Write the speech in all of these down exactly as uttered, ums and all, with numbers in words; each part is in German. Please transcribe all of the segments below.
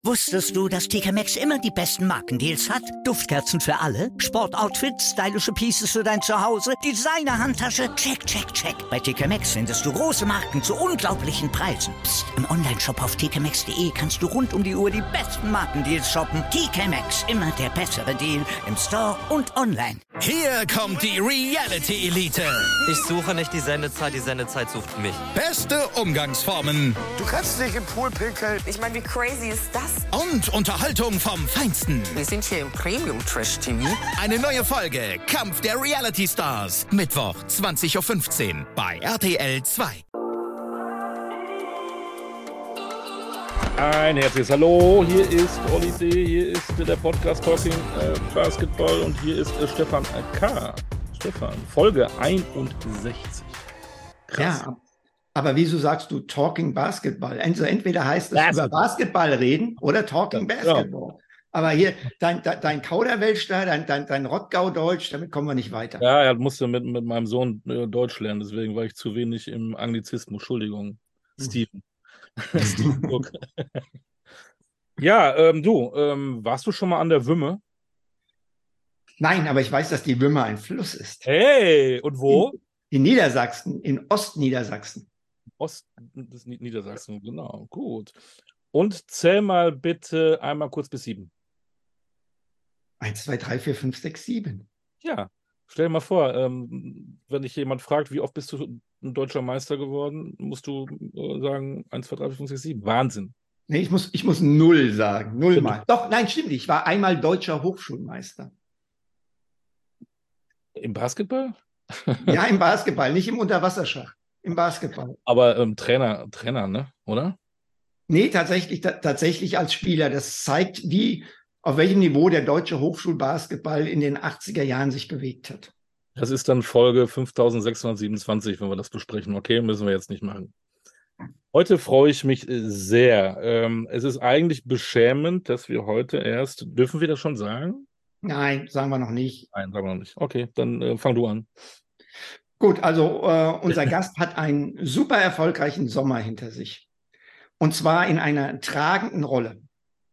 Wusstest du, dass T K Maxx immer die besten Markendeals hat? Duftkerzen für alle, Sportoutfits, stylische Pieces für dein Zuhause, Designer-Handtasche, check, check, check. Bei T K Maxx findest du große Marken zu unglaublichen Preisen. Psst. Im Onlineshop auf t k maxx punkt d e kannst du rund um die Uhr die besten Markendeals shoppen. T K Maxx, immer der bessere Deal im Store und online. Hier kommt die Reality Elite. Ich suche nicht die Sendezeit, die Sendezeit sucht mich. Beste Umgangsformen. Du kannst dich im Pool pinkeln. Ich meine, wie crazy ist das? Und Unterhaltung vom Feinsten. Wir sind hier im Premium-Trash-T V. Eine neue Folge Kampf der Reality Stars. Mittwoch, zwanzig Uhr fünfzehn bei R T L zwei. Ein herzliches Hallo, hier ist Olli D., hier ist der Podcast Talking äh, Basketball und hier ist äh, Stefan K. Stefan, Folge einundsechzig. Krass. Ja, aber wieso sagst du Talking Basketball? Also entweder heißt es Basketball. über Basketball reden oder Talking Ja, Basketball. Aber hier, dein, dein, dein Kauderwelsch da, dein, dein, dein Rottgau-Deutsch, damit kommen wir nicht weiter. Ja, er musste mit, mit meinem Sohn äh, Deutsch lernen, deswegen war ich zu wenig im Anglizismus. Entschuldigung, Steven. Steven Cook. Ja, ähm, du, ähm, warst du schon mal an der Wümme? Nein, aber ich weiß, dass die Wümme ein Fluss ist. Hey, und wo? In, in Niedersachsen, in Ostniedersachsen. Osten des Nied- Niedersachsen, genau, gut. Und zähl mal bitte einmal kurz bis sieben. Eins, zwei, drei, vier, fünf, sechs, sieben. Ja, stell dir mal vor, ähm, wenn dich jemand fragt, wie oft bist du ein deutscher Meister geworden, musst du äh, sagen, eins, zwei, drei, vier, fünf, sechs, sieben. Wahnsinn. Nee, ich muss, ich muss null sagen. Null Stimmt. mal. Doch, nein, stimmt. Ich war einmal deutscher Hochschulmeister. Im Basketball? Ja, im Basketball, nicht im Unterwasserschach. Im Basketball. Aber ähm, Trainer, Trainer, ne? Oder? Nee, tatsächlich, ta- tatsächlich als Spieler. Das zeigt, wie, auf welchem Niveau der deutsche Hochschulbasketball in den achtziger Jahren sich bewegt hat. Das ist dann Folge fünftausendsechshundertsiebenundzwanzig, wenn wir das besprechen. Okay, müssen wir jetzt nicht machen. Heute freue ich mich äh, sehr. Ähm, es ist eigentlich beschämend, dass wir heute erst, dürfen wir das schon sagen? Nein, sagen wir noch nicht. Nein, sagen wir noch nicht. Okay, dann äh, fang du an. Gut, also äh, unser Gast hat einen super erfolgreichen Sommer hinter sich. Und zwar in einer tragenden Rolle.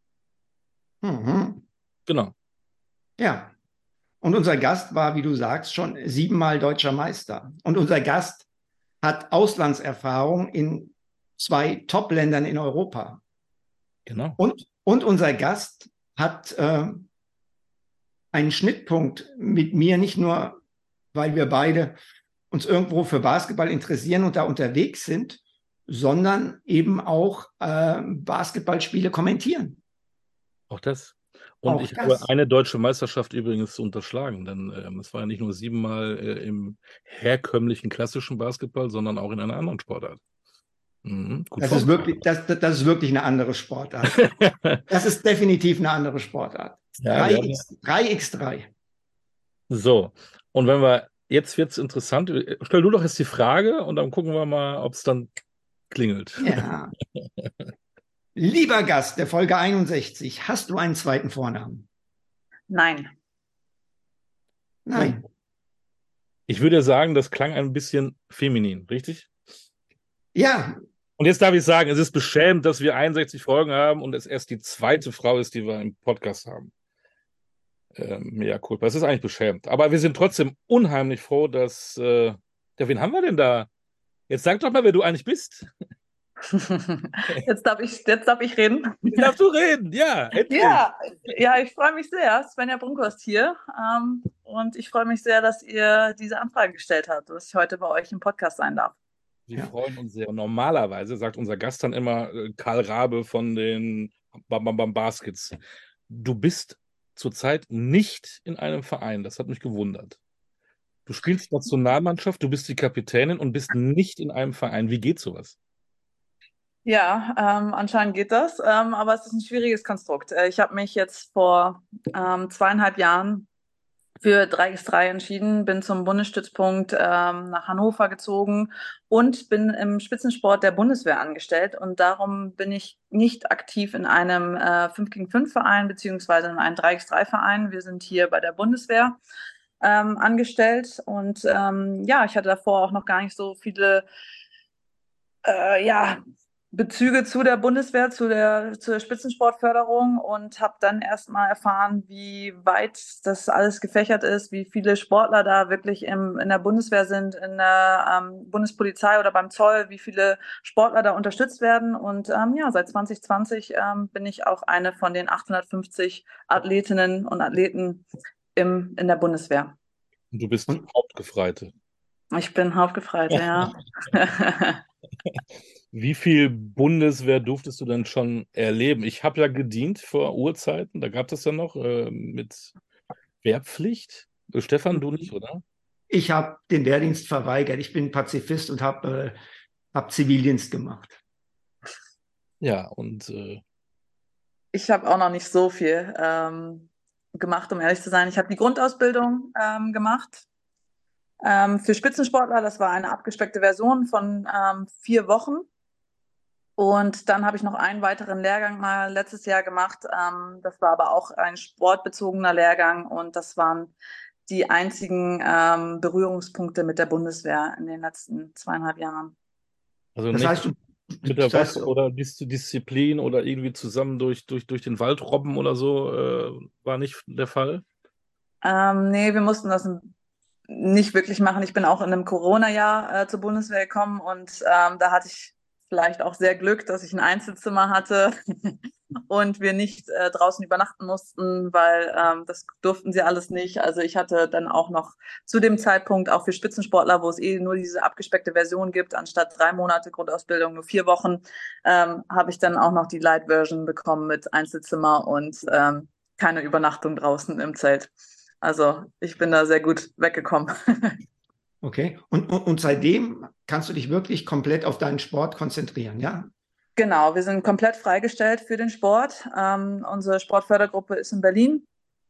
Mhm. Genau. Ja. Und unser Gast war, wie du sagst, schon siebenmal deutscher Meister. Und unser Gast hat Auslandserfahrung in zwei Top-Ländern in Europa. Genau. Und, und unser Gast hat äh, einen Schnittpunkt mit mir, nicht nur, weil wir beide uns irgendwo für Basketball interessieren und da unterwegs sind, sondern eben auch äh, Basketballspiele kommentieren. Auch das. Und Auch ich das. habe eine deutsche Meisterschaft übrigens unterschlagen, denn ähm, es war ja nicht nur siebenmal äh, im herkömmlichen klassischen Basketball, sondern auch in einer anderen Sportart. Mhm, gut Das ist, wirklich, das, das das ist wirklich eine andere Sportart. Das ist definitiv eine andere Sportart. Ja, drei wir haben X, drei gegen drei. So, und wenn wir, jetzt wird es interessant, stell du doch jetzt die Frage und dann gucken wir mal, ob es dann klingelt. Ja. Lieber Gast der Folge einundsechzig, hast du einen zweiten Vornamen? Nein. Nein. Ich würde sagen, das klang ein bisschen feminin, richtig? Ja, Und jetzt darf ich sagen, es ist beschämend, dass wir einundsechzig Folgen haben und es erst die zweite Frau ist, die wir im Podcast haben. Ähm, ja, cool. Das ist eigentlich beschämend. Aber wir sind trotzdem unheimlich froh, dass. Äh, ja, wen haben wir denn da? Jetzt sag doch mal, wer du eigentlich bist. Jetzt darf ich, jetzt darf ich reden. Jetzt darfst du reden, ja. Endlich. Ja, ja, ich freue mich sehr. Svenja Brunkhorst hier. Ähm, und ich freue mich sehr, dass ihr diese Anfrage gestellt habt, dass ich heute bei euch im Podcast sein darf. Wir Ja. freuen uns sehr. Normalerweise sagt unser Gast dann immer äh, Karl Rabe von den Bam Bam Bam Baskets. Du bist zurzeit nicht in einem Verein. Das hat mich gewundert. Du spielst Nationalmannschaft, du bist die Kapitänin und bist nicht in einem Verein. Wie geht sowas? Ja, ähm, anscheinend geht das, ähm, aber es ist ein schwieriges Konstrukt. Äh, Ich habe mich jetzt vor ähm, zweieinhalb Jahren für drei gegen drei entschieden, bin zum Bundesstützpunkt ähm, nach Hannover gezogen und bin im Spitzensport der Bundeswehr angestellt. Und darum bin ich nicht aktiv in einem äh, fünf gegen fünf Verein beziehungsweise in einem drei gegen drei Verein. Wir sind hier bei der Bundeswehr ähm, angestellt. Und ähm, ja, ich hatte davor auch noch gar nicht so viele äh, ja, Bezüge zu der Bundeswehr, zu der, zu der Spitzensportförderung und habe dann erst mal erfahren, wie weit das alles gefächert ist, wie viele Sportler da wirklich im, in der Bundeswehr sind, in der ähm, Bundespolizei oder beim Zoll, wie viele Sportler da unterstützt werden. Und ähm, ja, seit zwanzig zwanzig ähm, bin ich auch eine von den achthundertfünfzig Athletinnen und Athleten im, in der Bundeswehr. Und du bist Und Hauptgefreite. Ich bin Hauptgefreite, ja. Wie viel Bundeswehr durftest du denn schon erleben? Ich habe ja gedient vor Urzeiten, da gab es ja noch äh, mit Wehrpflicht. Äh, Stefan, du nicht, oder? ich habe den Wehrdienst verweigert. Ich bin Pazifist und habe äh, hab Zivildienst gemacht. Ja, und äh, Ich habe auch noch nicht so viel ähm, gemacht, um ehrlich zu sein. Ich habe die Grundausbildung ähm, gemacht ähm, für Spitzensportler. Das war eine abgespeckte Version von ähm, vier Wochen. Und dann habe ich noch einen weiteren Lehrgang mal letztes Jahr gemacht. Ähm, das war aber auch ein sportbezogener Lehrgang und das waren die einzigen ähm, Berührungspunkte mit der Bundeswehr in den letzten zweieinhalb Jahren. also Das nicht heißt, du, mit der das heißt, Waffe oder Dis Disziplin oder irgendwie zusammen durch, durch, durch den Wald robben oder so, äh, war nicht der Fall. Ähm, nee, wir mussten das nicht wirklich machen. Ich bin auch in einem Corona-Jahr äh, zur Bundeswehr gekommen und ähm, da hatte ich vielleicht auch sehr Glück, dass ich ein Einzelzimmer hatte und wir nicht äh, draußen übernachten mussten, weil ähm, das durften sie alles nicht. Also ich hatte dann auch noch zu dem Zeitpunkt auch für Spitzensportler, wo es eh nur diese abgespeckte Version gibt, anstatt drei Monate Grundausbildung, nur vier Wochen, ähm, habe ich dann auch noch die Light-Version bekommen mit Einzelzimmer und ähm, keine Übernachtung draußen im Zelt. Also ich bin da sehr gut weggekommen. okay. Und, und, und seitdem kannst du dich wirklich komplett auf deinen Sport konzentrieren, ja? Genau, wir sind komplett freigestellt für den Sport. Ähm, unsere Sportfördergruppe ist in Berlin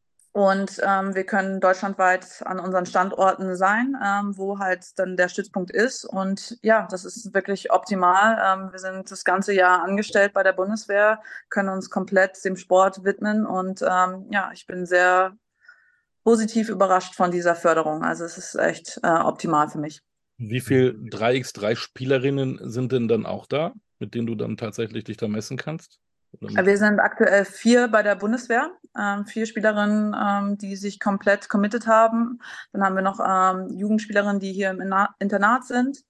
und ähm, wir können deutschlandweit an unseren Standorten sein, ähm, wo halt dann der Stützpunkt ist. Und ja, das ist wirklich optimal. Ähm, wir sind das ganze Jahr angestellt bei der Bundeswehr, können uns komplett dem Sport widmen und ähm, ja, ich bin sehr positiv überrascht von dieser Förderung. Also es ist echt äh, optimal für mich. Wie viel drei gegen drei Spielerinnen sind denn dann auch da, mit denen du dann tatsächlich dich da messen kannst? Oder mit- Wir sind aktuell vier bei der Bundeswehr, ähm, vier Spielerinnen, ähm, die sich komplett committed haben. Dann haben wir noch ähm, Jugendspielerinnen, die hier im Ina- Internat sind.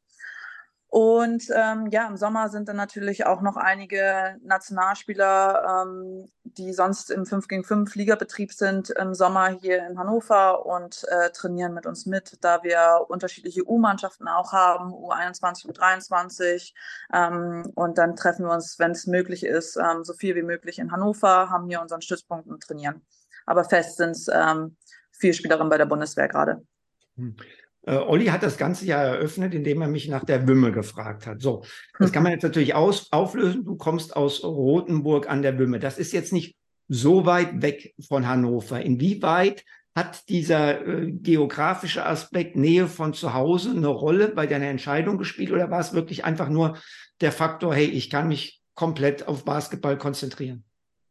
Und ähm, ja, im Sommer sind dann natürlich auch noch einige Nationalspieler, ähm, die sonst im fünf gegen fünf Ligabetrieb sind, im Sommer hier in Hannover und äh, trainieren mit uns mit, da wir unterschiedliche U-Mannschaften auch haben, U einundzwanzig, U dreiundzwanzig. Ähm, und dann treffen wir uns, wenn es möglich ist, ähm, so viel wie möglich in Hannover, haben hier unseren Stützpunkt und trainieren. Aber fest sind es ähm, vier Spielerinnen bei der Bundeswehr gerade. Hm. Äh, Olli hat das ganze Jahr eröffnet, indem er mich nach der Wümme gefragt hat. So, das kann man jetzt natürlich aus, auflösen. Du kommst aus Rothenburg an der Wümme. Das ist jetzt nicht so weit weg von Hannover. Inwieweit hat dieser äh, geografische Aspekt Nähe von zu Hause eine Rolle bei deiner Entscheidung gespielt oder war es wirklich einfach nur der Faktor, hey, ich kann mich komplett auf Basketball konzentrieren?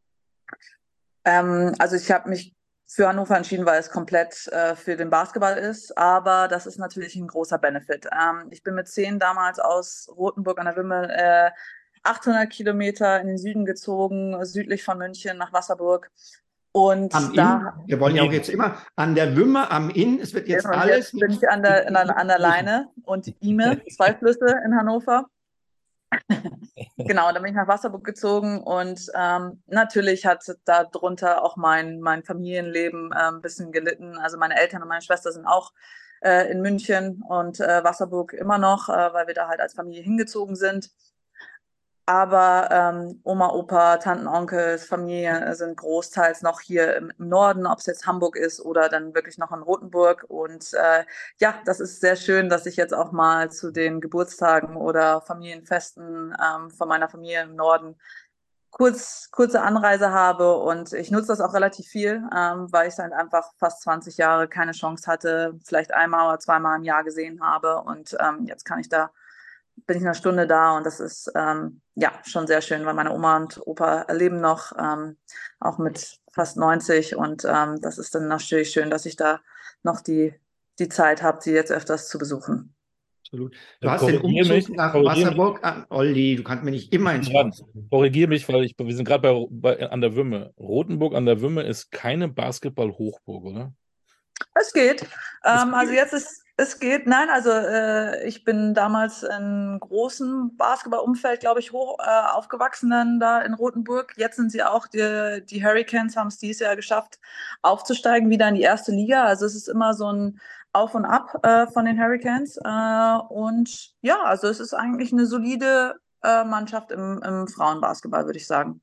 Ähm, also ich habe mich für Hannover entschieden, weil es komplett äh, für den Basketball ist, aber das ist natürlich ein großer Benefit. Ähm, ich bin mit zehn damals aus Rothenburg an der Wümme äh, achthundert Kilometer in den Süden gezogen, südlich von München nach Wasserburg. Und Am da Inn, wir wollen ja auch jetzt immer an der Wümme, am Inn, es wird jetzt und alles. jetzt bin ich an der, an der, an der Leine und die Ime, zwei Flüsse in Hannover. Genau, dann bin ich nach Wasserburg gezogen und ähm, natürlich hat darunter auch mein, mein Familienleben äh, ein bisschen gelitten. Also meine Eltern und meine Schwester sind auch äh, in München und äh, Wasserburg immer noch, äh, weil wir da halt als Familie hingezogen sind. Aber ähm, Oma, Opa, Tanten, Onkels, Familie sind großteils noch hier im, im Norden, ob es jetzt Hamburg ist oder dann wirklich noch in Rothenburg. Und äh, ja, das ist sehr schön, dass ich jetzt auch mal zu den Geburtstagen oder Familienfesten ähm, von meiner Familie im Norden kurz, kurze Anreise habe. Und ich nutze das auch relativ viel, ähm, weil ich dann einfach fast zwanzig Jahre keine Chance hatte, vielleicht einmal oder zweimal im Jahr gesehen habe. Und ähm, jetzt kann ich da bin ich eine Stunde da und das ist ähm, ja schon sehr schön, weil meine Oma und Opa leben noch, ähm, auch mit fast neunzig und ähm, das ist dann natürlich schön, dass ich da noch die, die Zeit habe, sie jetzt öfters zu besuchen. Absolut. Du Äh, hast den korrigier Umzug mich, nach korrigier Wasserburg an. Olli, du kannst mir nicht immer ins Ja, Wort. korrigiere mich, weil ich, wir sind gerade bei, bei an der Wümme. Rothenburg an der Wümme ist keine Basketball-Hochburg, oder? Es geht. Es Ähm, also jetzt ist, es geht, nein, also äh, ich bin damals in großem Basketballumfeld, glaube ich, hoch äh, aufgewachsen dann da in Rothenburg. Jetzt sind sie auch, die, die Hurricanes haben es dieses Jahr geschafft, aufzusteigen wieder in die erste Liga. Also es ist immer so ein Auf und Ab äh, von den Hurricanes. Äh, und ja, also es ist eigentlich eine solide äh, Mannschaft im, im Frauenbasketball, würde ich sagen.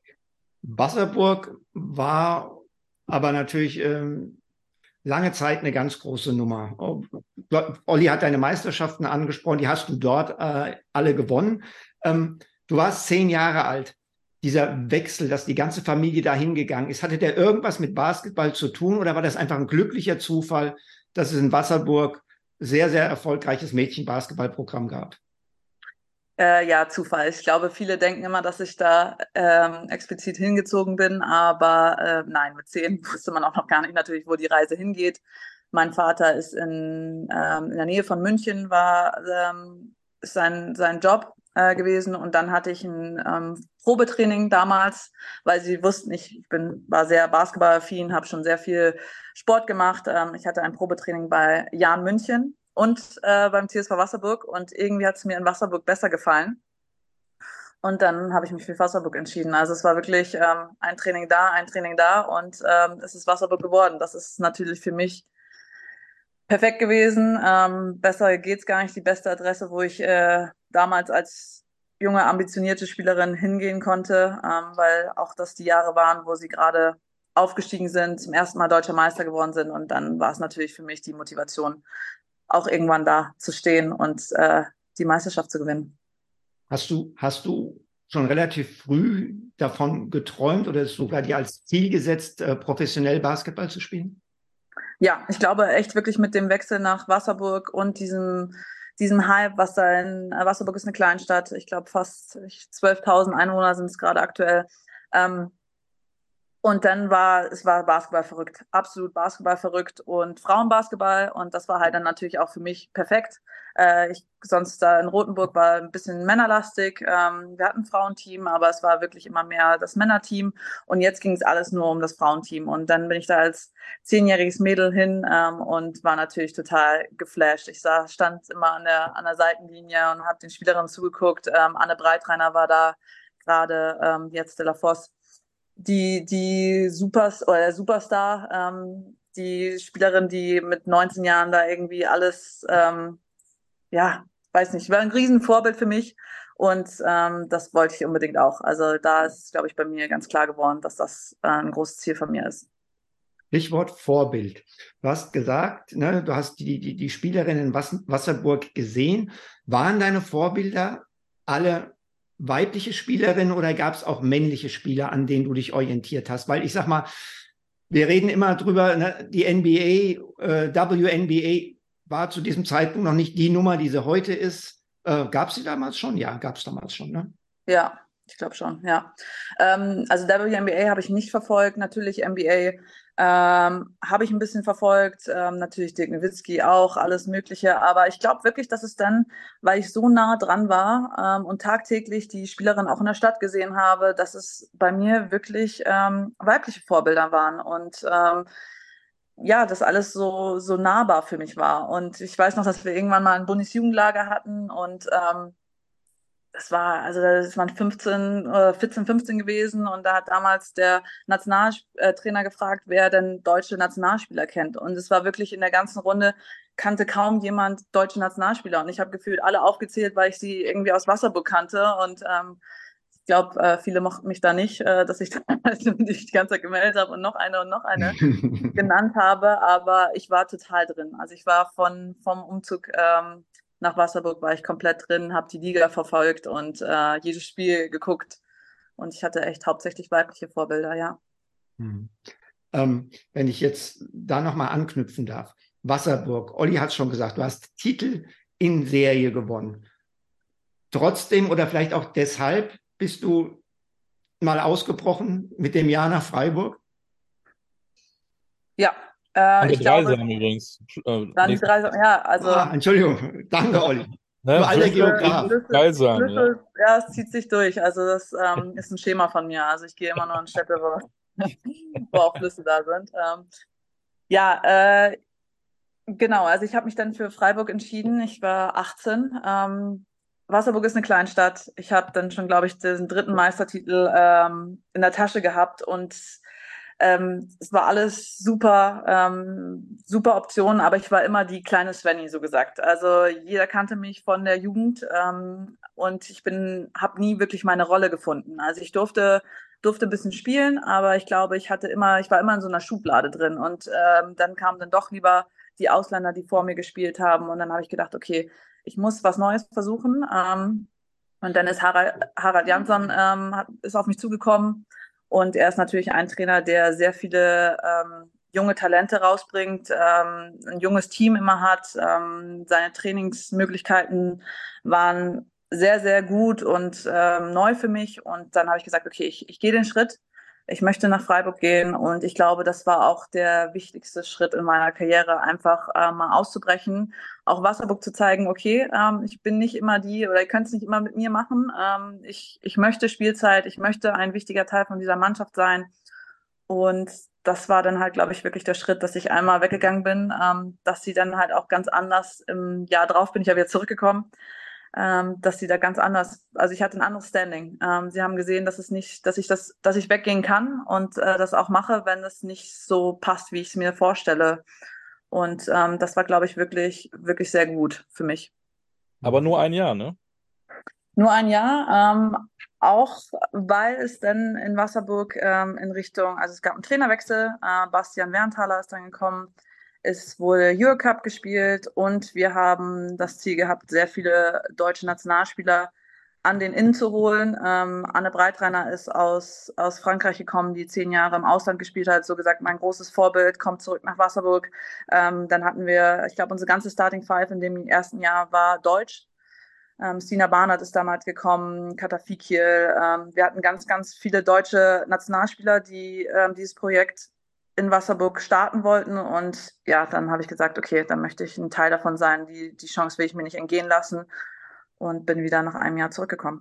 Wasserburg war aber natürlich ähm, lange Zeit eine ganz große Nummer. Oh, Olli hat deine Meisterschaften angesprochen, die hast du dort äh, alle gewonnen. Ähm, du warst zehn Jahre alt. Dieser Wechsel, dass die ganze Familie dahin gegangen ist, hatte der irgendwas mit Basketball zu tun oder war das einfach ein glücklicher Zufall, dass es in Wasserburg sehr, sehr erfolgreiches Mädchenbasketballprogramm gab? Äh, ja, Zufall. Ich glaube, viele denken immer, dass ich da ähm, explizit hingezogen bin, aber äh, nein, mit zehn wusste man auch noch gar nicht natürlich, wo die Reise hingeht. Mein Vater ist in, ähm, in der Nähe von München, war ähm, ist sein, sein Job äh, gewesen und dann hatte ich ein ähm, Probetraining damals, weil sie wussten, ich, ich bin, war sehr basketballaffin, habe schon sehr viel Sport gemacht. Ähm, ich hatte ein Probetraining bei Jan München und äh, beim T S V Wasserburg und irgendwie hat es mir in Wasserburg besser gefallen. Und dann habe ich mich für Wasserburg entschieden. Also es war wirklich ähm, ein Training da, ein Training da und ähm, es ist Wasserburg geworden. Das ist natürlich für mich perfekt gewesen. Ähm, besser geht's gar nicht. Die beste Adresse, wo ich äh, damals als junge, ambitionierte Spielerin hingehen konnte, ähm, weil auch das die Jahre waren, wo sie gerade aufgestiegen sind, zum ersten Mal deutscher Meister geworden sind. Und dann war es natürlich für mich die Motivation, auch irgendwann da zu stehen und äh, die Meisterschaft zu gewinnen. Hast du, hast du schon relativ früh davon geträumt oder sogar dir als Ziel gesetzt, äh, professionell Basketball zu spielen? Ja, ich glaube echt wirklich mit dem Wechsel nach Wasserburg und diesem, diesem Hype, was da in äh, Wasserburg ist eine Kleinstadt, ich glaube fast zwölftausend Einwohner sind es gerade aktuell. Ähm, Und dann war, es war Basketball verrückt, absolut Basketball verrückt und Frauenbasketball. Und das war halt dann natürlich auch für mich perfekt. Äh, ich, sonst da in Rothenburg war ein bisschen männerlastig. Ähm, wir hatten ein Frauenteam, aber es war wirklich immer mehr das Männerteam. Und jetzt ging es alles nur um das Frauenteam. Und dann bin ich da als zehnjähriges Mädel hin ähm, und war natürlich total geflasht. Ich sah, stand immer an der, an der Seitenlinie und habe den Spielerinnen zugeguckt. Ähm, Anne Breitreiner war da gerade, ähm, jetzt Stella Voss. Die, die Supers oder der Superstar, ähm, die Spielerin, die mit neunzehn Jahren da irgendwie alles, ähm, ja, weiß nicht, war ein Riesenvorbild für mich und ähm, das wollte ich unbedingt auch. Also da ist, glaube ich, bei mir ganz klar geworden, dass das äh, ein großes Ziel von mir ist. Stichwort Vorbild. Du hast gesagt, ne, du hast die, die, die Spielerinnen in Wasserburg gesehen. Waren deine Vorbilder alle weibliche Spielerinnen oder gab es auch männliche Spieler, an denen du dich orientiert hast? Weil ich sag mal, wir reden immer drüber, ne, die N B A, äh, W N B A war zu diesem Zeitpunkt noch nicht die Nummer, die sie heute ist. Äh, gab es sie damals schon? Ja, gab es damals schon, ne? Ja, ich glaube schon, ja. Ähm, also W N B A habe ich nicht verfolgt, natürlich N B A ähm, habe ich ein bisschen verfolgt, ähm, natürlich Dirk Nowitzki auch, alles Mögliche, aber ich glaube wirklich, dass es dann, weil ich so nah dran war ähm, und tagtäglich die Spielerin auch in der Stadt gesehen habe, dass es bei mir wirklich ähm, weibliche Vorbilder waren und ähm, ja, das alles so, so nahbar für mich war. Und ich weiß noch, dass wir irgendwann mal ein Bundesjugendlager hatten und ähm, das war, also das waren fünfzehn, vierzehn, fünfzehn gewesen und da hat damals der Nationaltrainer gefragt, wer denn deutsche Nationalspieler kennt. Und es war wirklich in der ganzen Runde, kannte kaum jemand deutsche Nationalspieler. Und ich habe gefühlt alle aufgezählt, weil ich sie irgendwie aus Wasserburg kannte. Und ähm, ich glaube, äh, viele mochten mich da nicht, äh, dass ich mich die ganze Zeit gemeldet habe und noch eine und noch eine genannt habe. Aber ich war total drin. Also ich war von vom Umzug ähm, nach Wasserburg war ich komplett drin, habe die Liga verfolgt und äh, jedes Spiel geguckt. Und ich hatte echt hauptsächlich weibliche Vorbilder, ja. Hm. Ähm, wenn ich jetzt da nochmal anknüpfen darf. Wasserburg, Olli hat es schon gesagt, du hast Titel in Serie gewonnen. Trotzdem oder vielleicht auch deshalb bist du mal ausgebrochen mit dem Jahr nach Freiburg? Ja, Äh, An der ich glaube, Dreisam übrigens. Äh, dann die nächste- drei, ja, also Ah, Entschuldigung, danke, Olli. Ne? Du alter Flüsse Geograf. in Flüsse, Dreisam, ja. Flüsse, ja, es zieht sich durch. Also das ähm, ist ein Schema von mir. Also ich gehe immer nur in Städte, wo, wo auch Flüsse da sind. Ähm, ja, äh, genau. Also ich habe mich dann für Freiburg entschieden. Ich war achtzehn. Ähm, Wasserburg ist eine Kleinstadt. Ich habe dann schon, glaube ich, den dritten Meistertitel ähm, in der Tasche gehabt und ähm, es war alles super, ähm, super Optionen, aber ich war immer die kleine Svenny, so gesagt. Also jeder kannte mich von der Jugend ähm, und ich bin, habe nie wirklich meine Rolle gefunden. Also ich durfte durfte ein bisschen spielen, aber ich glaube, ich hatte immer, ich war immer in so einer Schublade drin und ähm, dann kamen dann doch lieber die Ausländer, die vor mir gespielt haben und dann habe ich gedacht, okay, ich muss was Neues versuchen. Ähm, und dann ist Harald, Harald Jansson ähm, hat, ist auf mich zugekommen und er ist natürlich ein Trainer, der sehr viele ähm, junge Talente rausbringt, ähm, ein junges Team immer hat. Ähm, seine Trainingsmöglichkeiten waren sehr, sehr gut und ähm, neu für mich. Und dann habe ich gesagt, okay, ich, ich gehe den Schritt. Ich möchte nach Freiburg gehen und ich glaube, das war auch der wichtigste Schritt in meiner Karriere, einfach äh, mal auszubrechen, auch Wasserburg zu zeigen, okay, ähm, ich bin nicht immer die oder ihr könnt es nicht immer mit mir machen. Ähm, ich, ich möchte Spielzeit, ich möchte ein wichtiger Teil von dieser Mannschaft sein. Und das war dann halt, glaube ich, wirklich der Schritt, dass ich einmal weggegangen bin, ähm, dass sie dann halt auch ganz anders im Jahr drauf bin ich ja wieder zurückgekommen, ähm, dass sie da ganz anders, also ich hatte ein anderes Standing. Ähm, sie haben gesehen, dass es nicht, dass ich das, dass ich weggehen kann und äh, das auch mache, wenn es nicht so passt, wie ich es mir vorstelle. Und ähm, das war, glaube ich, wirklich, wirklich sehr gut für mich. Aber nur ein Jahr, ne? Nur ein Jahr, ähm, auch weil es dann in Wasserburg ähm, in Richtung, also es gab einen Trainerwechsel, äh, Bastian Werntaler ist dann gekommen, es wurde Eurocup gespielt und wir haben das Ziel gehabt, sehr viele deutsche Nationalspieler an den Innen zu holen. Ähm, Anne Breitreiner ist aus, aus Frankreich gekommen, die zehn Jahre im Ausland gespielt hat, so gesagt mein großes Vorbild, kommt zurück nach Wasserburg. Ähm, dann hatten wir, ich glaube, unsere ganze Starting Five in dem ersten Jahr war deutsch. Ähm, Stina Barnard ist damals gekommen, Kata Fikil. Ähm, wir hatten ganz, ganz viele deutsche Nationalspieler, die ähm, dieses Projekt in Wasserburg starten wollten. Und ja, dann habe ich gesagt, okay, dann möchte ich ein Teil davon sein. Die, die Chance will ich mir nicht entgehen lassen und bin wieder nach einem Jahr zurückgekommen.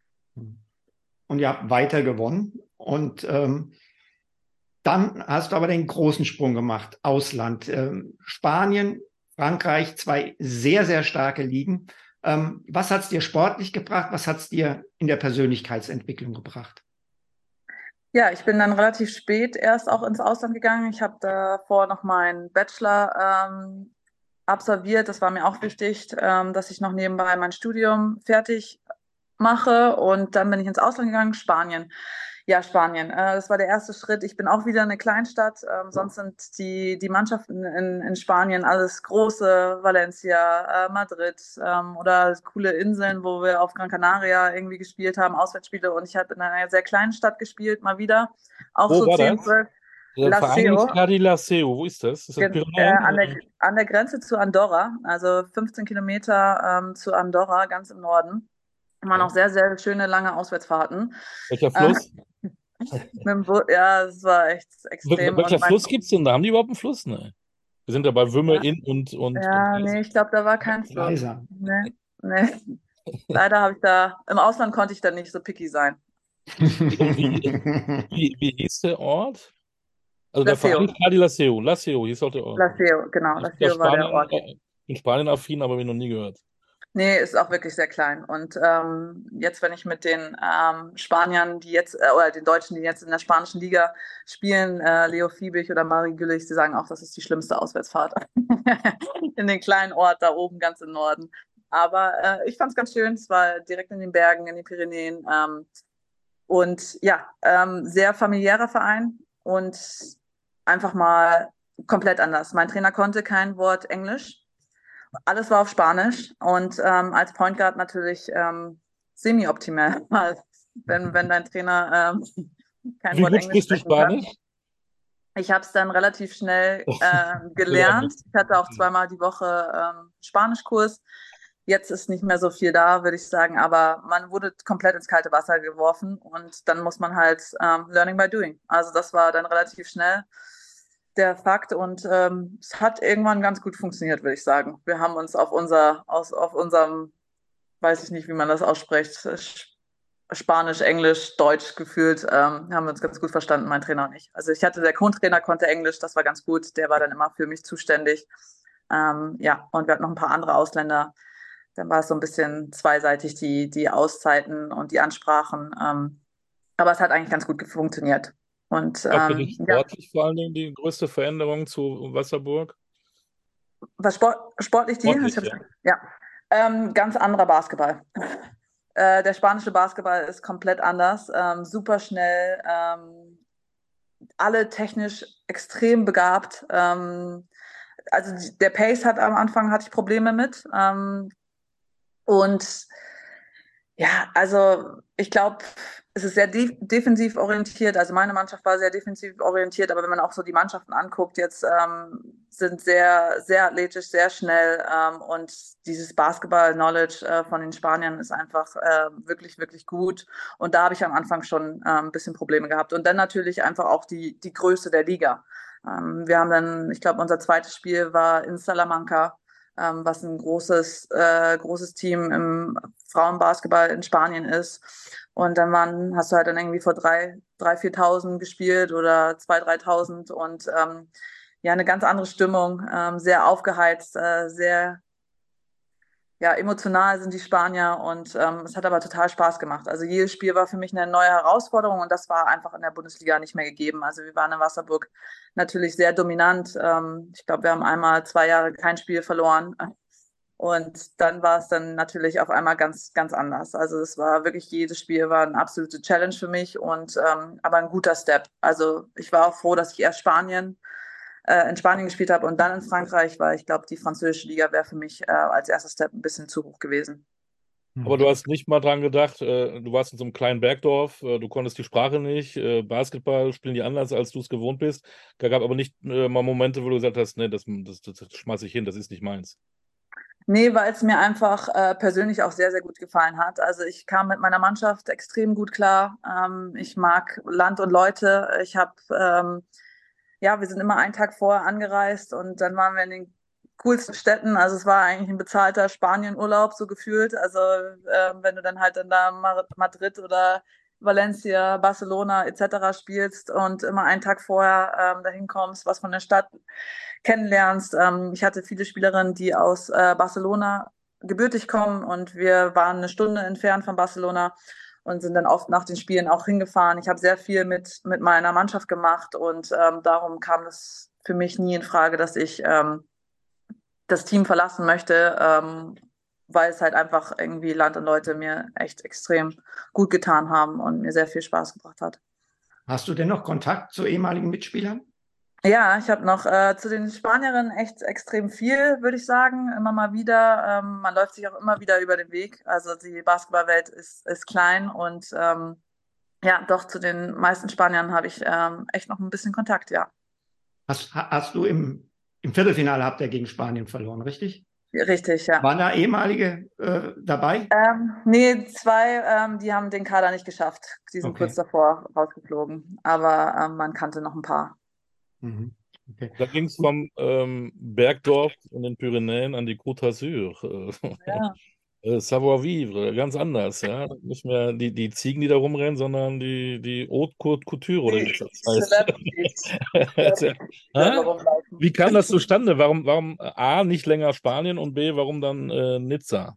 Und ihr habt weiter gewonnen. Und ähm, dann hast du aber den großen Sprung gemacht, Ausland. Ähm, Spanien, Frankreich, zwei sehr, sehr starke Ligen. Ähm, was hat es dir sportlich gebracht? Was hat es dir in der Persönlichkeitsentwicklung gebracht? Ja, ich bin dann relativ spät erst auch ins Ausland gegangen. Ich habe davor noch meinen Bachelor ähm, absolviert. Das war mir auch wichtig, ähm, dass ich noch nebenbei mein Studium fertig mache. Und dann bin ich ins Ausland gegangen, Spanien. Ja, Spanien. Äh, das war der erste Schritt. Ich bin auch wieder eine Kleinstadt. Ähm, sonst sind die, die Mannschaften in, in Spanien alles große, Valencia, äh, Madrid ähm, oder coole Inseln, wo wir auf Gran Canaria irgendwie gespielt haben, Auswärtsspiele. Und ich habe in einer sehr kleinen Stadt gespielt, mal wieder. Auch Wo so war zehn, das? zwölf. Der Verein ist Laseo, Cadi Laseo. Wo ist das? Ist das Gen- äh, Pyrenäen? an der, an der Grenze zu Andorra, also fünfzehn Kilometer ähm, zu Andorra, ganz im Norden. Waren auch sehr, sehr schöne, lange Auswärtsfahrten. Welcher Äh, Fluss? mit dem Bu- ja, es war echt extrem. Welcher Und mein, Fluss gibt es denn da? Haben die überhaupt einen Fluss? Ne. Wir sind ja bei Wümme ja, in und, und, ja, und nee, ich glaube, da war kein Fluss. Leiser. Nee, nee. Leider habe ich da, im Ausland konnte ich da nicht so picky sein. wie, wie, wie hieß der Ort? Also der Laseo, Verein ist Cadi Laseo. Laseo hieß auch der Ort. Laseo, genau, Ich bin da Laseo war der Spanien, Ort. äh, in Spanien affin, aber habe ich noch nie gehört. Nee, ist auch wirklich sehr klein. Und ähm, jetzt, wenn ich mit den ähm, Spaniern, die jetzt, äh, oder den Deutschen, die jetzt in der spanischen Liga spielen, äh, Leo Fiebig oder Marie Güllich, die sagen auch, das ist die schlimmste Auswärtsfahrt in den kleinen Ort da oben ganz im Norden. Aber äh, ich fand es ganz schön. Es war direkt in den Bergen, in den Pyrenäen. Ähm, und ja, ähm, sehr familiärer Verein und einfach mal komplett anders. Mein Trainer konnte kein Wort Englisch. Alles war auf Spanisch und ähm, als Point Guard natürlich ähm, semi-optimal, wenn, wenn dein Trainer ähm, kein Wie Wort gut Englisch sprichst du sprechen kann. Spanisch? Ich habe es dann relativ schnell äh, gelernt. Ich hatte auch zweimal die Woche ähm, Spanischkurs. Jetzt ist nicht mehr so viel da, würde ich sagen, aber man wurde komplett ins kalte Wasser geworfen und dann muss man halt ähm, learning by doing. Also das war dann relativ schnell. der Fakt und ähm, es hat irgendwann ganz gut funktioniert, würde ich sagen. Wir haben uns auf unser, aus, auf unserem, weiß ich nicht, wie man das ausspricht, Spanisch, Englisch, Deutsch gefühlt, ähm, haben wir uns ganz gut verstanden, mein Trainer und ich. Also ich hatte, der Co-Trainer konnte Englisch, das war ganz gut, der war dann immer für mich zuständig. Ähm, ja, und wir hatten noch ein paar andere Ausländer. Dann war es so ein bisschen zweiseitig, die, die Auszeiten und die Ansprachen. Ähm, aber es hat eigentlich ganz gut funktioniert. Und War für ähm, dich ja, sportlich vor allen Dingen die größte Veränderung zu Wasserburg? was Sport, sportlich die? Sportlich, Ich ja. ja, ähm, ganz anderer Basketball. Äh, der spanische Basketball ist komplett anders, ähm, super schnell, ähm, alle technisch extrem begabt. Ähm, also die, der Pace hat am Anfang hatte ich Probleme mit. Ähm, und ja, also ich glaube, es ist sehr de defensiv orientiert. Also meine Mannschaft war sehr defensiv orientiert, aber wenn man auch so die Mannschaften anguckt, jetzt ähm, sind sehr, sehr athletisch, sehr schnell ähm, und dieses Basketball-Knowledge äh, von den Spaniern ist einfach äh, wirklich, wirklich gut. Und da habe ich am Anfang schon äh, ein bisschen Probleme gehabt. Und dann natürlich einfach auch die, die Größe der Liga. Ähm, wir haben dann, ich glaube, unser zweites Spiel war in Salamanca, ähm, was ein großes, äh, großes Team im Frauenbasketball in Spanien ist. Und dann waren, hast du halt dann irgendwie vor drei, drei, viertausend gespielt oder zwei, dreitausend und ähm, ja, eine ganz andere Stimmung, ähm, sehr aufgeheizt, äh, sehr ja, emotional sind die Spanier und ähm, es hat aber total Spaß gemacht. Also jedes Spiel war für mich eine neue Herausforderung und das war einfach in der Bundesliga nicht mehr gegeben. Also wir waren in Wasserburg natürlich sehr dominant. Ähm, ich glaube, wir haben einmal zwei Jahre kein Spiel verloren. Und dann war es dann natürlich auf einmal ganz, ganz anders. Also es war wirklich, jedes Spiel war eine absolute Challenge für mich und ähm, aber ein guter Step. Also ich war auch froh, dass ich erst Spanien, äh, in Spanien gespielt habe und dann in Frankreich, weil ich glaube, die französische Liga wäre für mich äh, als erster Step ein bisschen zu hoch gewesen. Aber du hast nicht mal dran gedacht, äh, du warst in so einem kleinen Bergdorf, äh, du konntest die Sprache nicht, äh, Basketball spielen die anders, als du es gewohnt bist. Da gab aber nicht äh, mal Momente, wo du gesagt hast, nee, das, das, das, das schmeiß ich hin, das ist nicht meins. Nee, weil es mir einfach äh, persönlich auch sehr, sehr gut gefallen hat. Also ich kam mit meiner Mannschaft extrem gut klar. Ähm, ich mag Land und Leute. Ich habe, ähm, ja, wir sind immer einen Tag vorher angereist und dann waren wir in den coolsten Städten. Also es war eigentlich ein bezahlter Spanienurlaub, so gefühlt. Also äh, wenn du dann halt dann da Madrid oder Valencia, Barcelona et cetera spielst und immer einen Tag vorher ähm, dahin kommst, was von der Stadt kennenlernst. Ähm, ich hatte viele Spielerinnen, die aus äh, Barcelona gebürtig kommen und wir waren eine Stunde entfernt von Barcelona und sind dann oft nach den Spielen auch hingefahren. Ich habe sehr viel mit, mit meiner Mannschaft gemacht und ähm, darum kam es für mich nie in Frage, dass ich ähm, das Team verlassen möchte, ähm, weil es halt einfach irgendwie Land und Leute mir echt extrem gut getan haben und mir sehr viel Spaß gebracht hat. Hast du denn noch Kontakt zu ehemaligen Mitspielern? Ja, ich habe noch äh, zu den Spanierinnen echt extrem viel, würde ich sagen, immer mal wieder. Ähm, man läuft sich auch immer wieder über den Weg. Also die Basketballwelt ist, ist klein und ähm, ja, doch zu den meisten Spaniern habe ich ähm, echt noch ein bisschen Kontakt, ja. Hast, hast du im, im Viertelfinale habt ihr gegen Spanien verloren, richtig? Richtig, ja. Waren da ehemalige äh, dabei? Ähm, nee, zwei, ähm, die haben den Kader nicht geschafft. Die sind Okay. kurz davor rausgeflogen. Aber ähm, man kannte noch ein paar. Mhm. Okay. Da ging es vom ähm, Bergdorf in den Pyrenäen an die Côte d'Azur. Ja. Äh, Savoir-vivre, ganz anders, ja. Nicht mehr die, die Ziegen, die da rumrennen, sondern die, die Haute Couture oder wie Die das heißt. Celebrities, Also, die da hä? rumlaufen. Wie kam das zustande? Warum, warum äh, A, nicht länger Spanien und B, warum dann äh, Nizza?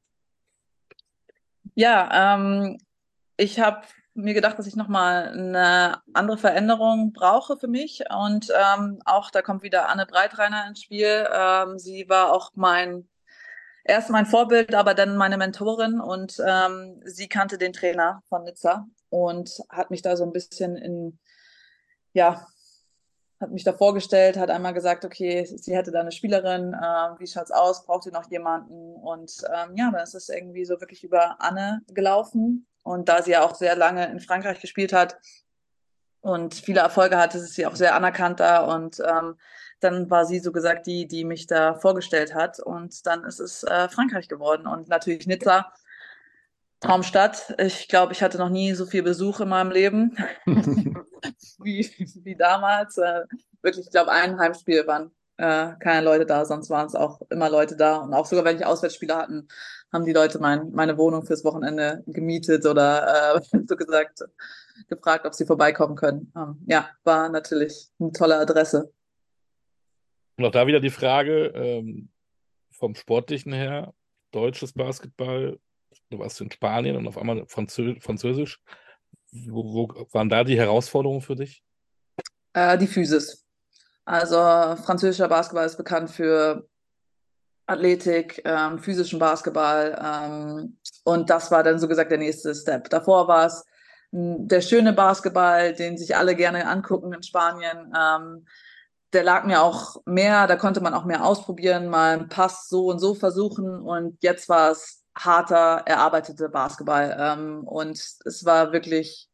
Ja, ähm, ich habe mir gedacht, dass ich nochmal eine andere Veränderung brauche für mich. Und ähm, auch da kommt wieder Anne Breitreiner ins Spiel. Ähm, sie war auch mein, erst mein Vorbild, aber dann meine Mentorin. Und ähm, sie kannte den Trainer von Nizza und hat mich da so ein bisschen in, ja, hat mich da vorgestellt, hat einmal gesagt, okay, sie hätte da eine Spielerin, äh, wie schaut's aus, braucht ihr noch jemanden? Und ähm, ja, dann ist es irgendwie so wirklich über Anne gelaufen. Und da sie ja auch sehr lange in Frankreich gespielt hat und viele Erfolge hatte, ist sie auch sehr anerkannt da. Und ähm, dann war sie so gesagt die, die mich da vorgestellt hat. Und dann ist es äh, Frankreich geworden. Und natürlich Nizza, Traumstadt. Ich glaube, ich hatte noch nie so viel Besuch in meinem Leben wie, wie damals. wirklich, ich glaube, ein Heimspiel waren äh, keine Leute da, sonst waren es auch immer Leute da. Und auch sogar, wenn ich Auswärtsspiele hatten, haben die Leute mein, meine Wohnung fürs Wochenende gemietet oder äh, so gesagt, gefragt, ob sie vorbeikommen können. Ähm, ja, war natürlich eine tolle Adresse. Und auch da wieder die Frage, ähm, vom Sportlichen her, deutsches Basketball, du warst in Spanien und auf einmal Franzö Französisch. Wo, wo waren da die Herausforderungen für dich? Äh, die Physis. Also französischer Basketball ist bekannt für Athletik, ähm, physischen Basketball. Ähm, und das war dann so gesagt der nächste Step. Davor war es mh, der schöne Basketball, den sich alle gerne angucken in Spanien. Ähm, der lag mir auch mehr, da konnte man auch mehr ausprobieren, mal einen Pass so und so versuchen. Und jetzt war es harter, erarbeitete Basketball. Ähm, und es war wirklich,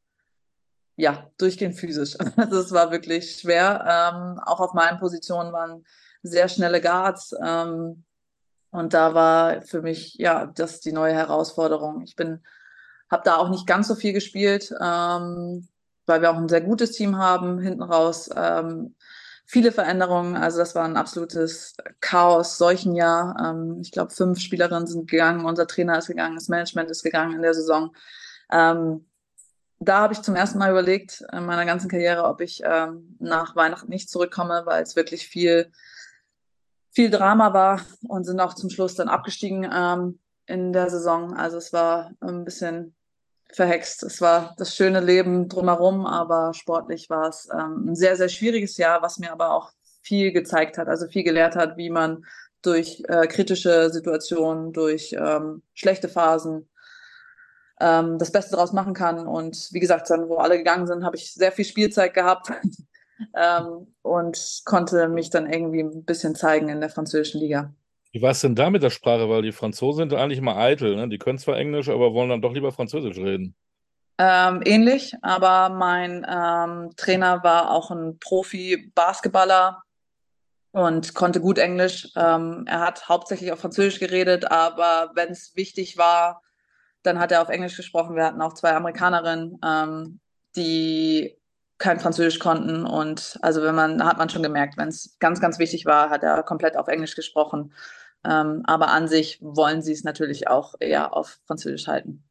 ja, durchgehend physisch. Also es war wirklich schwer. Ähm, auch auf meinen Positionen waren sehr schnelle Guards. Ähm, und da war für mich, ja, das die neue Herausforderung. Ich bin, habe da auch nicht ganz so viel gespielt, ähm, weil wir auch ein sehr gutes Team haben, hinten raus. Ähm, viele Veränderungen, also das war ein absolutes Chaos, solchen Jahr. Ähm, ich glaube, fünf Spielerinnen sind gegangen, unser Trainer ist gegangen, das Management ist gegangen in der Saison. Ähm, da habe ich zum ersten Mal überlegt in meiner ganzen Karriere, ob ich ähm, nach Weihnachten nicht zurückkomme, weil es wirklich viel viel Drama war und sind auch zum Schluss dann abgestiegen ähm, in der Saison. Also es war ein bisschen verhext. Es war das schöne Leben drumherum, aber sportlich war es ähm, ein sehr, sehr schwieriges Jahr, was mir aber auch viel gezeigt hat, also viel gelehrt hat, wie man durch äh, kritische Situationen, durch ähm, schlechte Phasen ähm, das Beste daraus machen kann. Und wie gesagt, dann, wo alle gegangen sind, habe ich sehr viel Spielzeit gehabt. Ähm, und konnte mich dann irgendwie ein bisschen zeigen in der französischen Liga. Wie war es denn da mit der Sprache? Weil die Franzosen sind eigentlich immer eitel, ne? Die können zwar Englisch, aber wollen dann doch lieber Französisch reden. Ähm, ähnlich, aber mein ähm, Trainer war auch ein Profi-Basketballer und konnte gut Englisch. Ähm, er hat hauptsächlich auf Französisch geredet, aber wenn es wichtig war, dann hat er auf Englisch gesprochen. Wir hatten auch zwei Amerikanerinnen, ähm, die kein Französisch konnten. Und also wenn man, hat man schon gemerkt, wenn es ganz, ganz wichtig war, hat er komplett auf Englisch gesprochen. Ähm, aber an sich wollen sie es natürlich auch eher auf Französisch halten.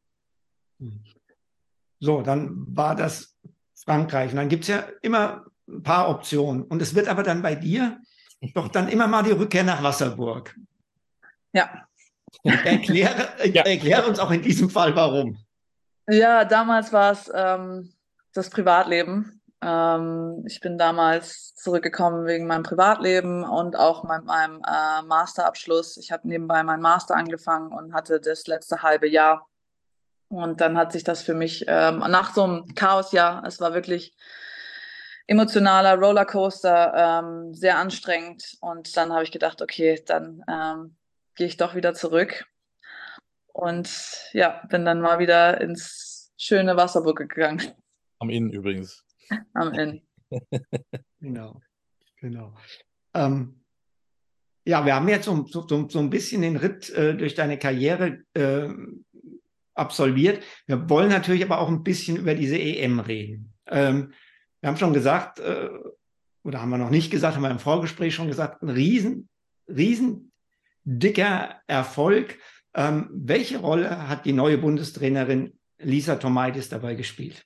So, dann war das Frankreich. Und dann gibt es ja immer ein paar Optionen. Und es wird aber dann bei dir doch dann immer mal die Rückkehr nach Wasserburg. Ja. Erkläre, Ja. erkläre uns auch in diesem Fall, warum. Ja, damals war es ähm, das Privatleben. Ähm, ich bin damals zurückgekommen wegen meinem Privatleben und auch mit meinem äh, Masterabschluss. Ich habe nebenbei meinen Master angefangen und hatte das letzte halbe Jahr. Und dann hat sich das für mich ähm, nach so einem Chaosjahr, es war wirklich emotionaler Rollercoaster, ähm, sehr anstrengend. Und dann habe ich gedacht, okay, dann ähm, gehe ich doch wieder zurück. Und ja, bin dann mal wieder ins schöne Wasserburg gegangen Am Inn übrigens. am Ende. Genau, genau. Ähm, ja, wir haben jetzt so, so, so ein bisschen den Ritt äh, durch deine Karriere äh, absolviert. Wir wollen natürlich aber auch ein bisschen über diese E M reden. Ähm, wir haben schon gesagt, äh, oder haben wir noch nicht gesagt, haben wir im Vorgespräch schon gesagt, ein riesen, riesen dicker Erfolg. Ähm, welche Rolle hat die neue Bundestrainerin Lisa Thomaidis dabei gespielt?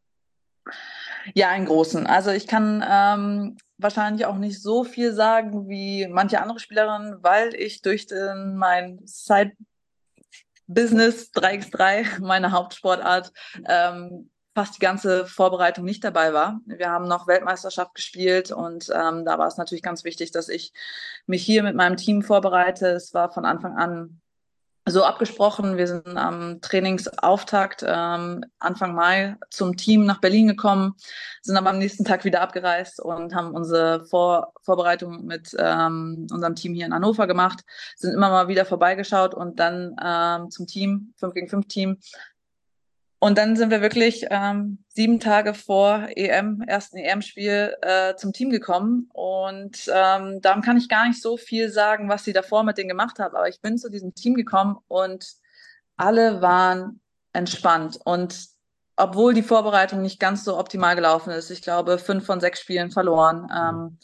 Ja, einen großen. Also ich kann ähm, wahrscheinlich auch nicht so viel sagen wie manche andere Spielerinnen, weil ich durch den, mein Side-Business drei gegen drei, meine Hauptsportart, ähm, fast die ganze Vorbereitung nicht dabei war. Wir haben noch Weltmeisterschaft gespielt und ähm, da war es natürlich ganz wichtig, dass ich mich hier mit meinem Team vorbereite. Es war von Anfang an so abgesprochen. Wir sind am Trainingsauftakt ähm, Anfang Mai zum Team nach Berlin gekommen, sind aber am nächsten Tag wieder abgereist und haben unsere Vor Vorbereitung mit ähm, unserem Team hier in Hannover gemacht, sind immer mal wieder vorbeigeschaut und dann ähm, zum Team, fünf gegen fünf Team. Und dann sind wir wirklich ähm, sieben Tage vor E M, ersten E M-Spiel äh, zum Team gekommen. Und ähm, darum kann ich gar nicht so viel sagen, was sie davor mit denen gemacht haben. Aber ich bin zu diesem Team gekommen und alle waren entspannt. Und obwohl die Vorbereitung nicht ganz so optimal gelaufen ist. Ich glaube, fünf von sechs Spielen verloren. Ähm,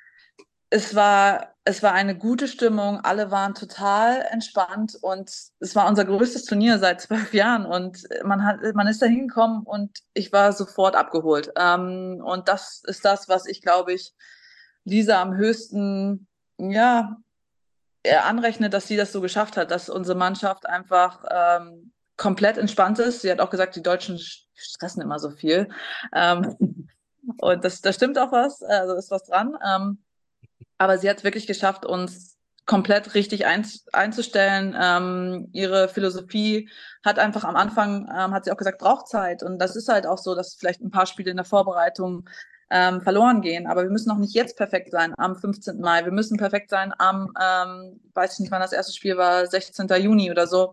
es war, es war eine gute Stimmung. Alle waren total entspannt und es war unser größtes Turnier seit zwölf Jahren und man hat, man ist da hingekommen und ich war sofort abgeholt. Ähm, und das ist das, was ich, glaube ich, Lisa am höchsten, ja, anrechne, dass sie das so geschafft hat, dass unsere Mannschaft einfach ähm, komplett entspannt ist. Sie hat auch gesagt, die Deutschen stressen immer so viel. Ähm, und das, das stimmt auch was, also ist was dran. Ähm, aber sie hat es wirklich geschafft, uns komplett richtig ein, einzustellen. Ähm, ihre Philosophie hat einfach am Anfang, ähm, hat sie auch gesagt, braucht Zeit. Und das ist halt auch so, dass vielleicht ein paar Spiele in der Vorbereitung ähm, verloren gehen. Aber wir müssen noch nicht jetzt perfekt sein, am fünfzehnten Mai. Wir müssen perfekt sein am, ähm, weiß ich nicht, wann das erste Spiel war, sechzehnten Juni oder so.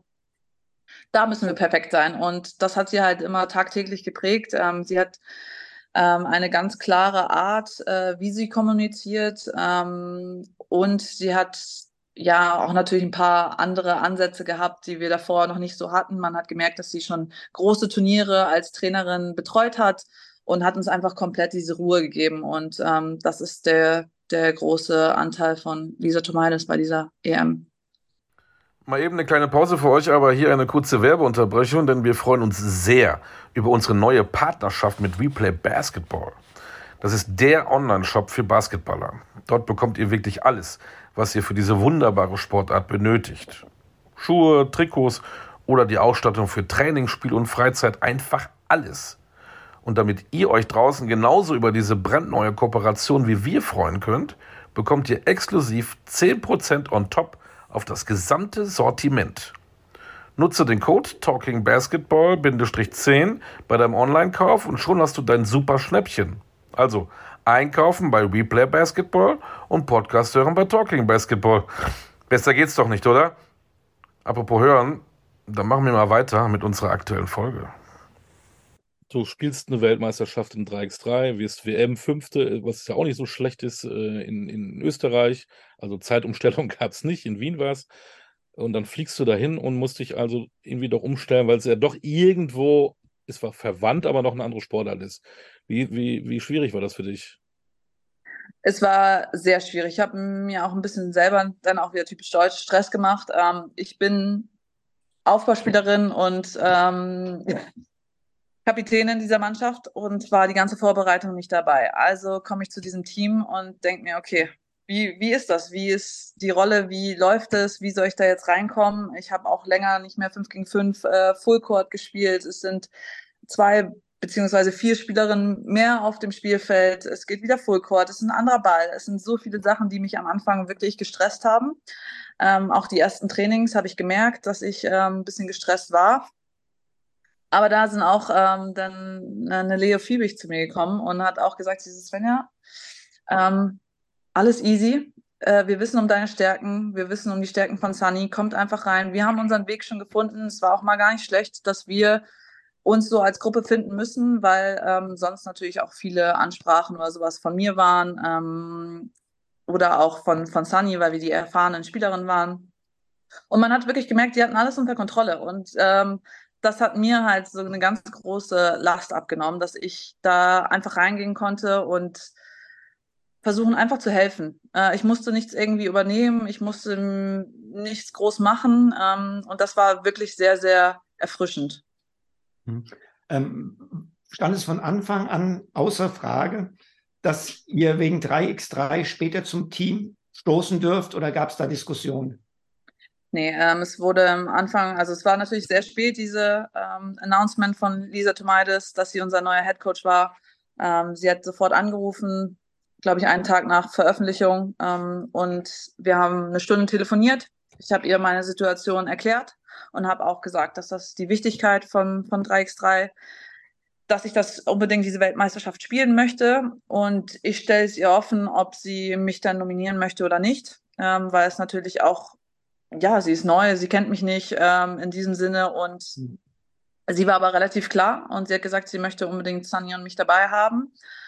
Da müssen wir perfekt sein. Und das hat sie halt immer tagtäglich geprägt. Ähm, sie hat ähm, eine ganz klare Art, äh, wie sie kommuniziert. Ähm, und sie hat ja auch natürlich ein paar andere Ansätze gehabt, die wir davor noch nicht so hatten. Man hat gemerkt, dass sie schon große Turniere als Trainerin betreut hat und hat uns einfach komplett diese Ruhe gegeben. Und ähm, das ist der, der große Anteil von Lisa Thomaidis bei dieser E M. Mal eben eine kleine Pause für euch, aber hier eine kurze Werbeunterbrechung, denn wir freuen uns sehr über unsere neue Partnerschaft mit Replay Basketball. Das ist der Online-Shop für Basketballer. Dort bekommt ihr wirklich alles, was ihr für diese wunderbare Sportart benötigt. Schuhe, Trikots oder die Ausstattung für Training, Spiel und Freizeit, einfach alles. Und damit ihr euch draußen genauso über diese brandneue Kooperation wie wir freuen könnt, bekommt ihr exklusiv zehn Prozent on top auf das gesamte Sortiment. Nutze den Code TalkingBasketball zehn bei deinem Online-Kauf und schon hast du dein super Schnäppchen. Also einkaufen bei Replay Basketball und Podcast hören bei Talking Basketball. Besser geht's doch nicht, oder? Apropos hören, dann machen wir mal weiter mit unserer aktuellen Folge. Du spielst eine Weltmeisterschaft in drei gegen drei, wirst W M-Fünfte, was ja auch nicht so schlecht ist, in, in Österreich. Also Zeitumstellung gab es nicht, in Wien war es. Und dann fliegst du dahin und musst dich also irgendwie doch umstellen, weil es ja doch irgendwo, es war verwandt, aber noch eine andere Sportart ist. Wie, wie, wie schwierig war das für dich? Es war sehr schwierig. Ich habe mir auch ein bisschen selber dann auch wieder typisch deutsch Stress gemacht. Ähm, ich bin Aufbauspielerin und ähm, Kapitänin dieser Mannschaft und war die ganze Vorbereitung nicht dabei. Also komme ich zu diesem Team und denke mir, okay, wie, wie ist das? Wie ist die Rolle? Wie läuft es? Wie soll ich da jetzt reinkommen? Ich habe auch länger nicht mehr fünf gegen fünf äh, Fullcourt gespielt. Es sind zwei beziehungsweise vier Spielerinnen mehr auf dem Spielfeld. Es geht wieder Fullcourt. Es ist ein anderer Ball. Es sind so viele Sachen, die mich am Anfang wirklich gestresst haben. Ähm, auch die ersten Trainings habe ich gemerkt, dass ich ähm, ein bisschen gestresst war. Aber da sind auch ähm, dann eine Leo Fiebig zu mir gekommen und hat auch gesagt, sie ist Svenja, ähm, alles easy. Äh, wir wissen um deine Stärken, wir wissen um die Stärken von Sunny. Kommt einfach rein. Wir haben unseren Weg schon gefunden. Es war auch mal gar nicht schlecht, dass wir uns so als Gruppe finden müssen, weil ähm, sonst natürlich auch viele Ansprachen oder sowas von mir waren ähm, oder auch von, von Sunny, weil wir die erfahrenen Spielerinnen waren. Und man hat wirklich gemerkt, die hatten alles unter Kontrolle. Und ähm, das hat mir halt so eine ganz große Last abgenommen, dass ich da einfach reingehen konnte und versuchen einfach zu helfen. Äh, ich musste nichts irgendwie übernehmen, ich musste m, nichts groß machen ähm, und das war wirklich sehr, sehr erfrischend. Hm. Ähm, stand es von Anfang an außer Frage, dass ihr wegen drei gegen drei später zum Team stoßen dürft oder gab es da Diskussionen? Nee, ähm, es wurde am Anfang, also es war natürlich sehr spät, diese ähm, Announcement von Lisa Thomaidis, dass sie unser neuer Headcoach war. Ähm, sie hat sofort angerufen, glaube ich, einen Tag nach Veröffentlichung ähm, und wir haben eine Stunde telefoniert. Ich habe ihr meine Situation erklärt und habe auch gesagt, dass das die Wichtigkeit von, von drei gegen drei, dass ich das unbedingt diese Weltmeisterschaft spielen möchte und ich stelle es ihr offen, ob sie mich dann nominieren möchte oder nicht, ähm, weil es natürlich auch ja, sie ist neu, sie kennt mich nicht ähm, in diesem Sinne und mhm. sie war aber relativ klar und sie hat gesagt, sie möchte unbedingt Sunny und mich dabei haben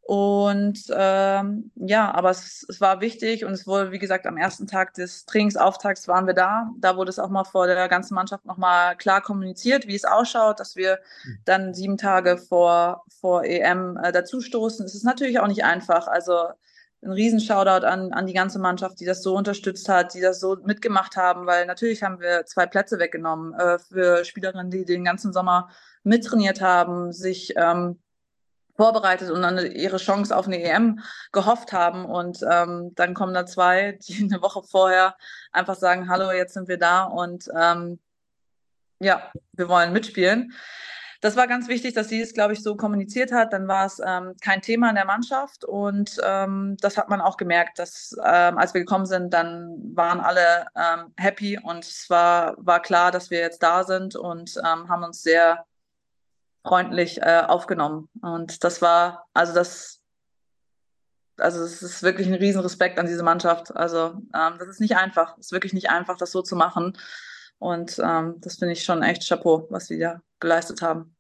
Und ähm, ja, aber es, es war wichtig und es wurde, wie gesagt, am ersten Tag des Trainingsauftakts waren wir da. Da wurde es auch mal vor der ganzen Mannschaft nochmal klar kommuniziert, wie es ausschaut, dass wir dann sieben Tage vor, vor E M äh, dazustoßen. Es ist natürlich auch nicht einfach. Also ein riesen Shoutout an, an die ganze Mannschaft, die das so unterstützt hat, die das so mitgemacht haben, weil natürlich haben wir zwei Plätze weggenommen äh, für Spielerinnen, die den ganzen Sommer mittrainiert haben, sich ähm, vorbereitet und dann ihre Chance auf eine E M gehofft haben. Und ähm, dann kommen da zwei, die eine Woche vorher einfach sagen, hallo, jetzt sind wir da und ähm, ja, wir wollen mitspielen. Das war ganz wichtig, dass sie es, glaube ich, so kommuniziert hat. Dann war es ähm, kein Thema in der Mannschaft und ähm, das hat man auch gemerkt, dass ähm, als wir gekommen sind, dann waren alle ähm, happy und es war, war klar, dass wir jetzt da sind und ähm, haben uns sehr freundlich äh, aufgenommen. Und das war, also das, also es ist wirklich ein riesen Respekt an diese Mannschaft. Also ähm, das ist nicht einfach, es ist wirklich nicht einfach, das so zu machen. Und ähm, das finde ich schon echt Chapeau, was sie da geleistet haben.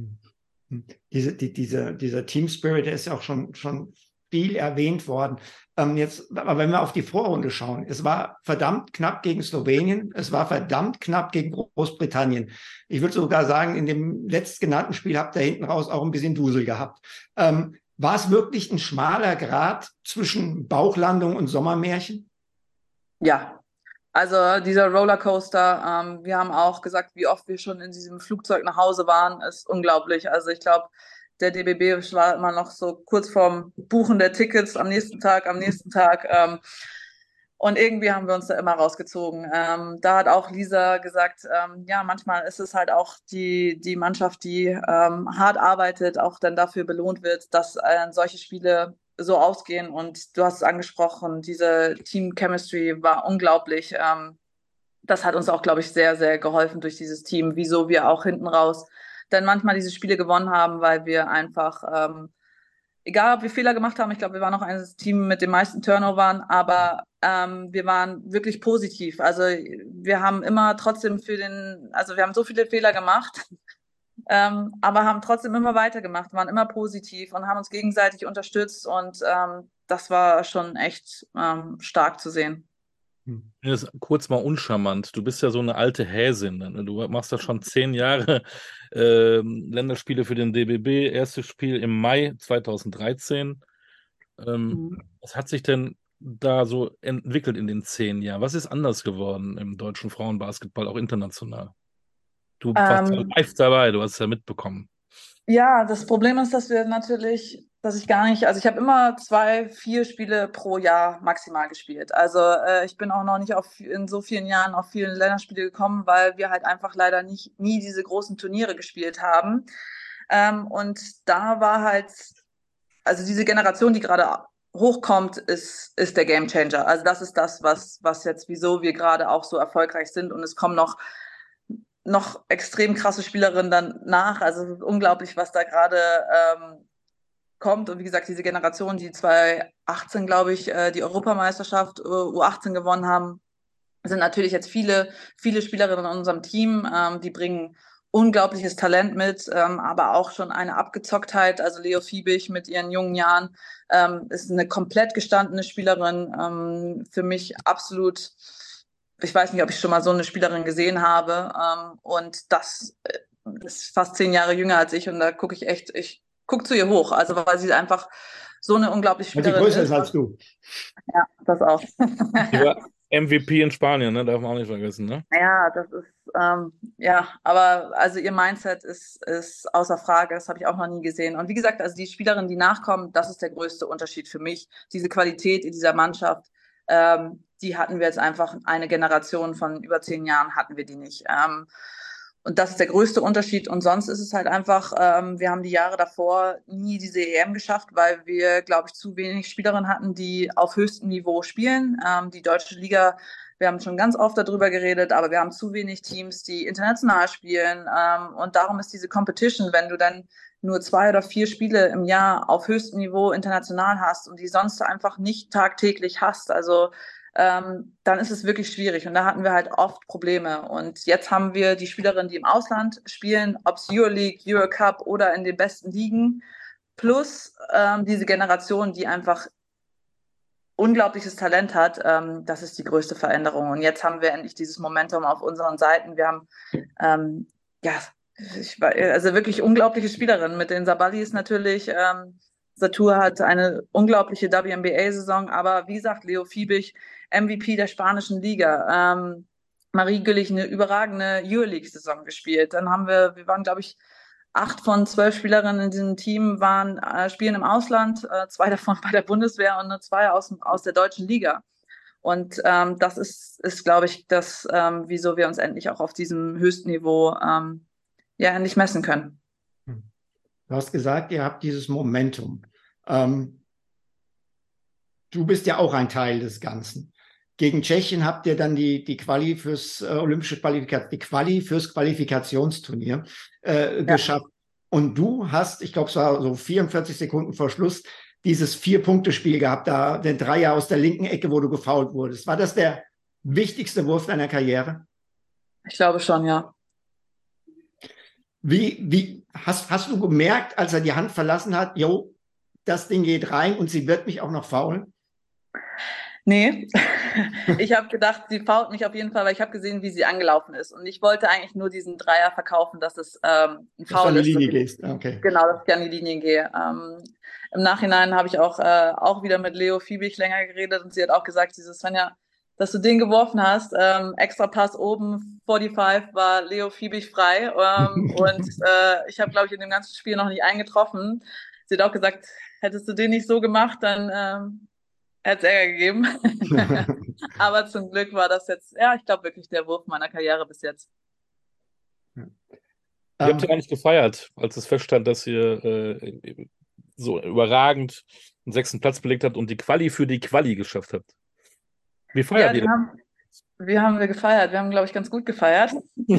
Diese, die, diese, dieser Team Spirit, der ist ja auch schon, schon viel erwähnt worden. Ähm, jetzt, aber wenn wir auf die Vorrunde schauen, es war verdammt knapp gegen Slowenien, es war verdammt knapp gegen Großbritannien. Ich würde sogar sagen, in dem letztgenannten Spiel habt ihr hinten raus auch ein bisschen Dusel gehabt. Ähm, war es wirklich ein schmaler Grat zwischen Bauchlandung und Sommermärchen? Ja, also dieser Rollercoaster, ähm, wir haben auch gesagt, wie oft wir schon in diesem Flugzeug nach Hause waren, ist unglaublich. Also ich glaube, der D B B war immer noch so kurz vorm Buchen der Tickets am nächsten Tag, am nächsten Tag. Ähm, und irgendwie haben wir uns da immer rausgezogen. Ähm, da hat auch Lisa gesagt, ähm, ja, manchmal ist es halt auch die, die Mannschaft, die ähm, hart arbeitet, auch dann dafür belohnt wird, dass äh, solche Spiele so ausgehen. Und du hast es angesprochen, diese Team Chemistry war unglaublich. Ähm, das hat uns auch, glaube ich, sehr, sehr geholfen durch dieses Team, wieso wir auch hinten raus dann manchmal diese Spiele gewonnen haben, weil wir einfach, ähm, egal ob wir Fehler gemacht haben, ich glaube, wir waren auch eines Team mit den meisten Turnovern, aber ähm, wir waren wirklich positiv. Also wir haben immer trotzdem für den, also wir haben so viele Fehler gemacht, ähm, aber haben trotzdem immer weitergemacht, waren immer positiv und haben uns gegenseitig unterstützt und ähm, das war schon echt ähm, stark zu sehen. Das ist kurz mal uncharmant. Du bist ja so eine alte Häsin. Ne? Du machst ja schon zehn Jahre ähm, Länderspiele für den D B B. Erstes Spiel im Mai zweitausenddreizehn. Ähm, Mhm. Was hat sich denn da so entwickelt in den zehn Jahren? Was ist anders geworden im deutschen Frauenbasketball, auch international? Du warst ja Ähm, live dabei, du hast es ja mitbekommen. Ja, das Problem ist, dass wir natürlich, dass ich gar nicht, also ich habe immer zwei, vier Spiele pro Jahr maximal gespielt. Also äh, ich bin auch noch nicht auf, in so vielen Jahren auf vielen Länderspiele gekommen, weil wir halt einfach leider nicht nie diese großen Turniere gespielt haben. Ähm, und da war halt, also diese Generation, die gerade hochkommt, ist, ist der Gamechanger. Also das ist das, was, was jetzt, wieso wir gerade auch so erfolgreich sind. Und es kommen noch noch extrem krasse Spielerinnen dann nach. Also es ist unglaublich, was da gerade ähm, kommt. Und wie gesagt, diese Generation, die zwanzig achtzehn, glaube ich, äh, die Europameisterschaft äh, U achtzehn gewonnen haben, sind natürlich jetzt viele, viele Spielerinnen in unserem Team. Ähm, die bringen unglaubliches Talent mit, ähm, aber auch schon eine Abgezocktheit. Also Leo Fiebig mit ihren jungen Jahren ähm, ist eine komplett gestandene Spielerin. Ähm, für mich absolut, ich weiß nicht, ob ich schon mal so eine Spielerin gesehen habe. Ähm, und das äh, ist fast zehn Jahre jünger als ich. Und da gucke ich echt, ich gucke zu ihr hoch. Also weil sie einfach so eine unglaubliche Weil sie Spielerin größer ist. ist als du. Ja, das auch. Die war M V P in Spanien, ne? Darf man auch nicht vergessen, ne? Ja, das ist, ähm, ja, aber also ihr Mindset ist, ist außer Frage, das habe ich auch noch nie gesehen. Und wie gesagt, also die Spielerinnen, die nachkommen, das ist der größte Unterschied für mich. Diese Qualität in dieser Mannschaft, ähm, die hatten wir jetzt einfach eine Generation von über zehn Jahren hatten wir die nicht. Ähm, und das ist der größte Unterschied. Und sonst ist es halt einfach, ähm, wir haben die Jahre davor nie diese E M geschafft, weil wir, glaube ich, zu wenig Spielerinnen hatten, die auf höchstem Niveau spielen. Ähm, die deutsche Liga, wir haben schon ganz oft darüber geredet, aber wir haben zu wenig Teams, die international spielen. Ähm, und darum ist diese Competition, wenn du dann nur zwei oder vier Spiele im Jahr auf höchstem Niveau international hast und die sonst einfach nicht tagtäglich hast, also ähm, dann ist es wirklich schwierig. Und da hatten wir halt oft Probleme. Und jetzt haben wir die Spielerinnen, die im Ausland spielen, ob es Euroleague, Eurocup oder in den besten Ligen. plus ähm, diese Generation, die einfach unglaubliches Talent hat, ähm, das ist die größte Veränderung. Und jetzt haben wir endlich dieses Momentum auf unseren Seiten. Wir haben ähm, ja, ich war, also wirklich unglaubliche Spielerinnen. Mit den Sabalis natürlich. Ähm, Satur hat eine unglaubliche W N B A-Saison, aber wie gesagt, Leo Fiebig, M V P der spanischen Liga. Ähm, Marie Güllich eine überragende Euroleague-Saison gespielt. Dann haben wir, wir waren, glaube ich, acht von zwölf Spielerinnen in diesem Team waren äh, spielen im Ausland, äh, zwei davon bei der Bundeswehr und nur zwei aus, aus der deutschen Liga. Und ähm, das ist, ist glaube ich, das, ähm, wieso wir uns endlich auch auf diesem höchsten Niveau ähm, ja endlich messen können. Du hast gesagt, ihr habt dieses Momentum. Ähm, du bist ja auch ein Teil des Ganzen. Gegen Tschechien habt ihr dann die, die Quali fürs äh, olympische Qualifikation, die Quali fürs Qualifikationsturnier äh, ja. geschafft. Und du hast, ich glaube, es war so vierundvierzig Sekunden vor Schluss, dieses Vier-Punkte-Spiel gehabt, da den Dreier aus der linken Ecke, wo du gefoult wurdest. War das der wichtigste Wurf deiner Karriere? Ich glaube schon, ja. Wie, wie hast, hast du gemerkt, als er die Hand verlassen hat, jo, das Ding geht rein und sie wird mich auch noch foulen? Nee, ich habe gedacht, sie fault mich auf jeden Fall, weil ich habe gesehen, wie sie angelaufen ist. Und ich wollte eigentlich nur diesen Dreier verkaufen, dass es ähm, ein Foul ist. Dass du an die Linie gehst, okay. Genau, dass ich an die Linie gehe. Ähm, Im Nachhinein habe ich auch, äh, auch wieder mit Leo Fiebig länger geredet und sie hat auch gesagt, dieses Svenja, dass du den geworfen hast, ähm, extra Pass oben, fünfundvierzig war Leo Fiebig frei. Ähm, und äh, ich habe, glaube ich, in dem ganzen Spiel noch nicht eingetroffen. Sie hat auch gesagt, hättest du den nicht so gemacht, dann ähm, hätte es Ärger gegeben. Aber zum Glück war das jetzt, ja, ich glaube wirklich der Wurf meiner Karriere bis jetzt. Ihr habt ja eigentlich gefeiert, als es feststand, dass ihr äh, so überragend den sechsten Platz belegt habt und die Quali für die Quali geschafft habt. Wie feiert ja, ihr? Haben, wie haben wir gefeiert? Wir haben, glaube ich, ganz gut gefeiert.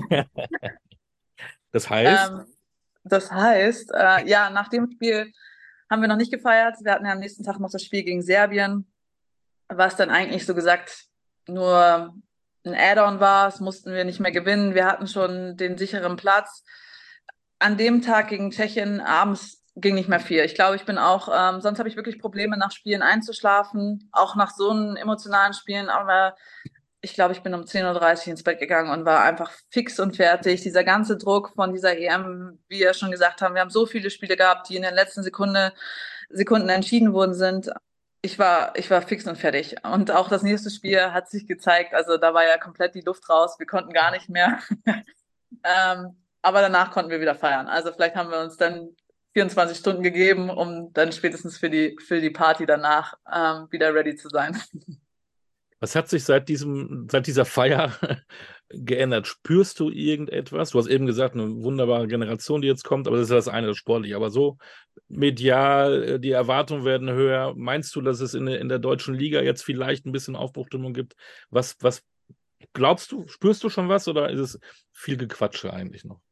Das heißt? Ähm, das heißt, äh, ja, nach dem Spiel haben wir noch nicht gefeiert. Wir hatten ja am nächsten Tag noch das Spiel gegen Serbien, was dann eigentlich so gesagt nur ein Add-on war. Das mussten wir nicht mehr gewinnen. Wir hatten schon den sicheren Platz. An dem Tag gegen Tschechien abends ging nicht mehr viel. Ich glaube, ich bin auch, ähm, sonst habe ich wirklich Probleme, nach Spielen einzuschlafen, auch nach so einem emotionalen Spielen. Aber ich glaube, ich bin um zehn Uhr dreißig ins Bett gegangen und war einfach fix und fertig. Dieser ganze Druck von dieser E M, wie wir schon gesagt haben, wir haben so viele Spiele gehabt, die in den letzten Sekunde, Sekunden entschieden worden sind. Ich war, ich war fix und fertig. Und auch das nächste Spiel hat sich gezeigt, also da war ja komplett die Luft raus. Wir konnten gar nicht mehr. ähm, aber danach konnten wir wieder feiern. Also vielleicht haben wir uns dann vierundzwanzig Stunden gegeben, um dann spätestens für die, für die Party danach ähm, wieder ready zu sein. Was hat sich seit diesem, seit dieser Feier geändert? Spürst du irgendetwas? Du hast eben gesagt, eine wunderbare Generation, die jetzt kommt, aber das ist ja das eine, das Sportliche. Aber so medial, die Erwartungen werden höher. Meinst du, dass es in, in der deutschen Liga jetzt vielleicht ein bisschen Aufbruchstimmung gibt? Was, was glaubst du? Spürst du schon was oder ist es viel Gequatsche eigentlich noch?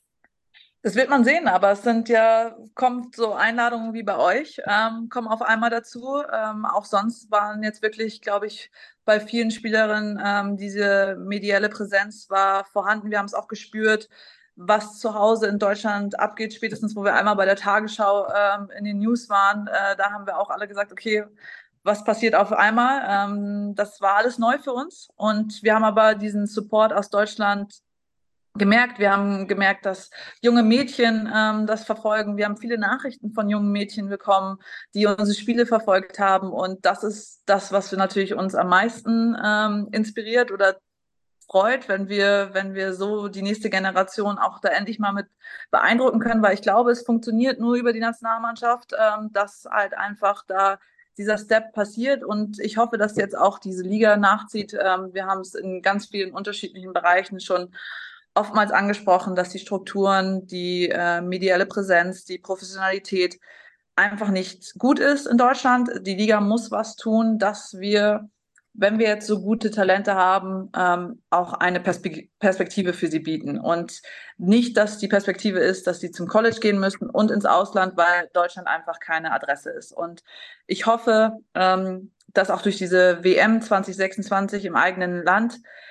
Das wird man sehen, aber es sind ja, kommt so Einladungen wie bei euch, ähm, kommen auf einmal dazu. Ähm, auch sonst waren jetzt wirklich, glaube ich, bei vielen Spielerinnen ähm, diese mediale Präsenz war vorhanden. Wir haben es auch gespürt, was zu Hause in Deutschland abgeht, spätestens wo wir einmal bei der Tagesschau ähm, in den News waren. Äh, da haben wir auch alle gesagt, okay, was passiert auf einmal? Ähm, das war alles neu für uns und wir haben aber diesen Support aus Deutschland gemerkt. Wir haben gemerkt, dass junge Mädchen ähm, das verfolgen. Wir haben viele Nachrichten von jungen Mädchen bekommen, die unsere Spiele verfolgt haben. Und das ist das, was wir natürlich uns am meisten ähm, inspiriert oder freut, wenn wir, wenn wir so die nächste Generation auch da endlich mal mit beeindrucken können, weil ich glaube, es funktioniert nur über die Nationalmannschaft, ähm, dass halt einfach da dieser Step passiert und ich hoffe, dass jetzt auch diese Liga nachzieht. Ähm, wir haben es in ganz vielen unterschiedlichen Bereichen schon oftmals angesprochen, dass die Strukturen, die äh, mediale Präsenz, die Professionalität einfach nicht gut ist in Deutschland. Die Liga muss was tun, dass wir, wenn wir jetzt so gute Talente haben, ähm, auch eine Perspe- Perspektive für sie bieten. Und nicht, dass die Perspektive ist, dass sie zum College gehen müssen und ins Ausland, weil Deutschland einfach keine Adresse ist. Und ich hoffe, ähm, dass auch durch diese W M zwanzig sechsundzwanzig im eigenen Land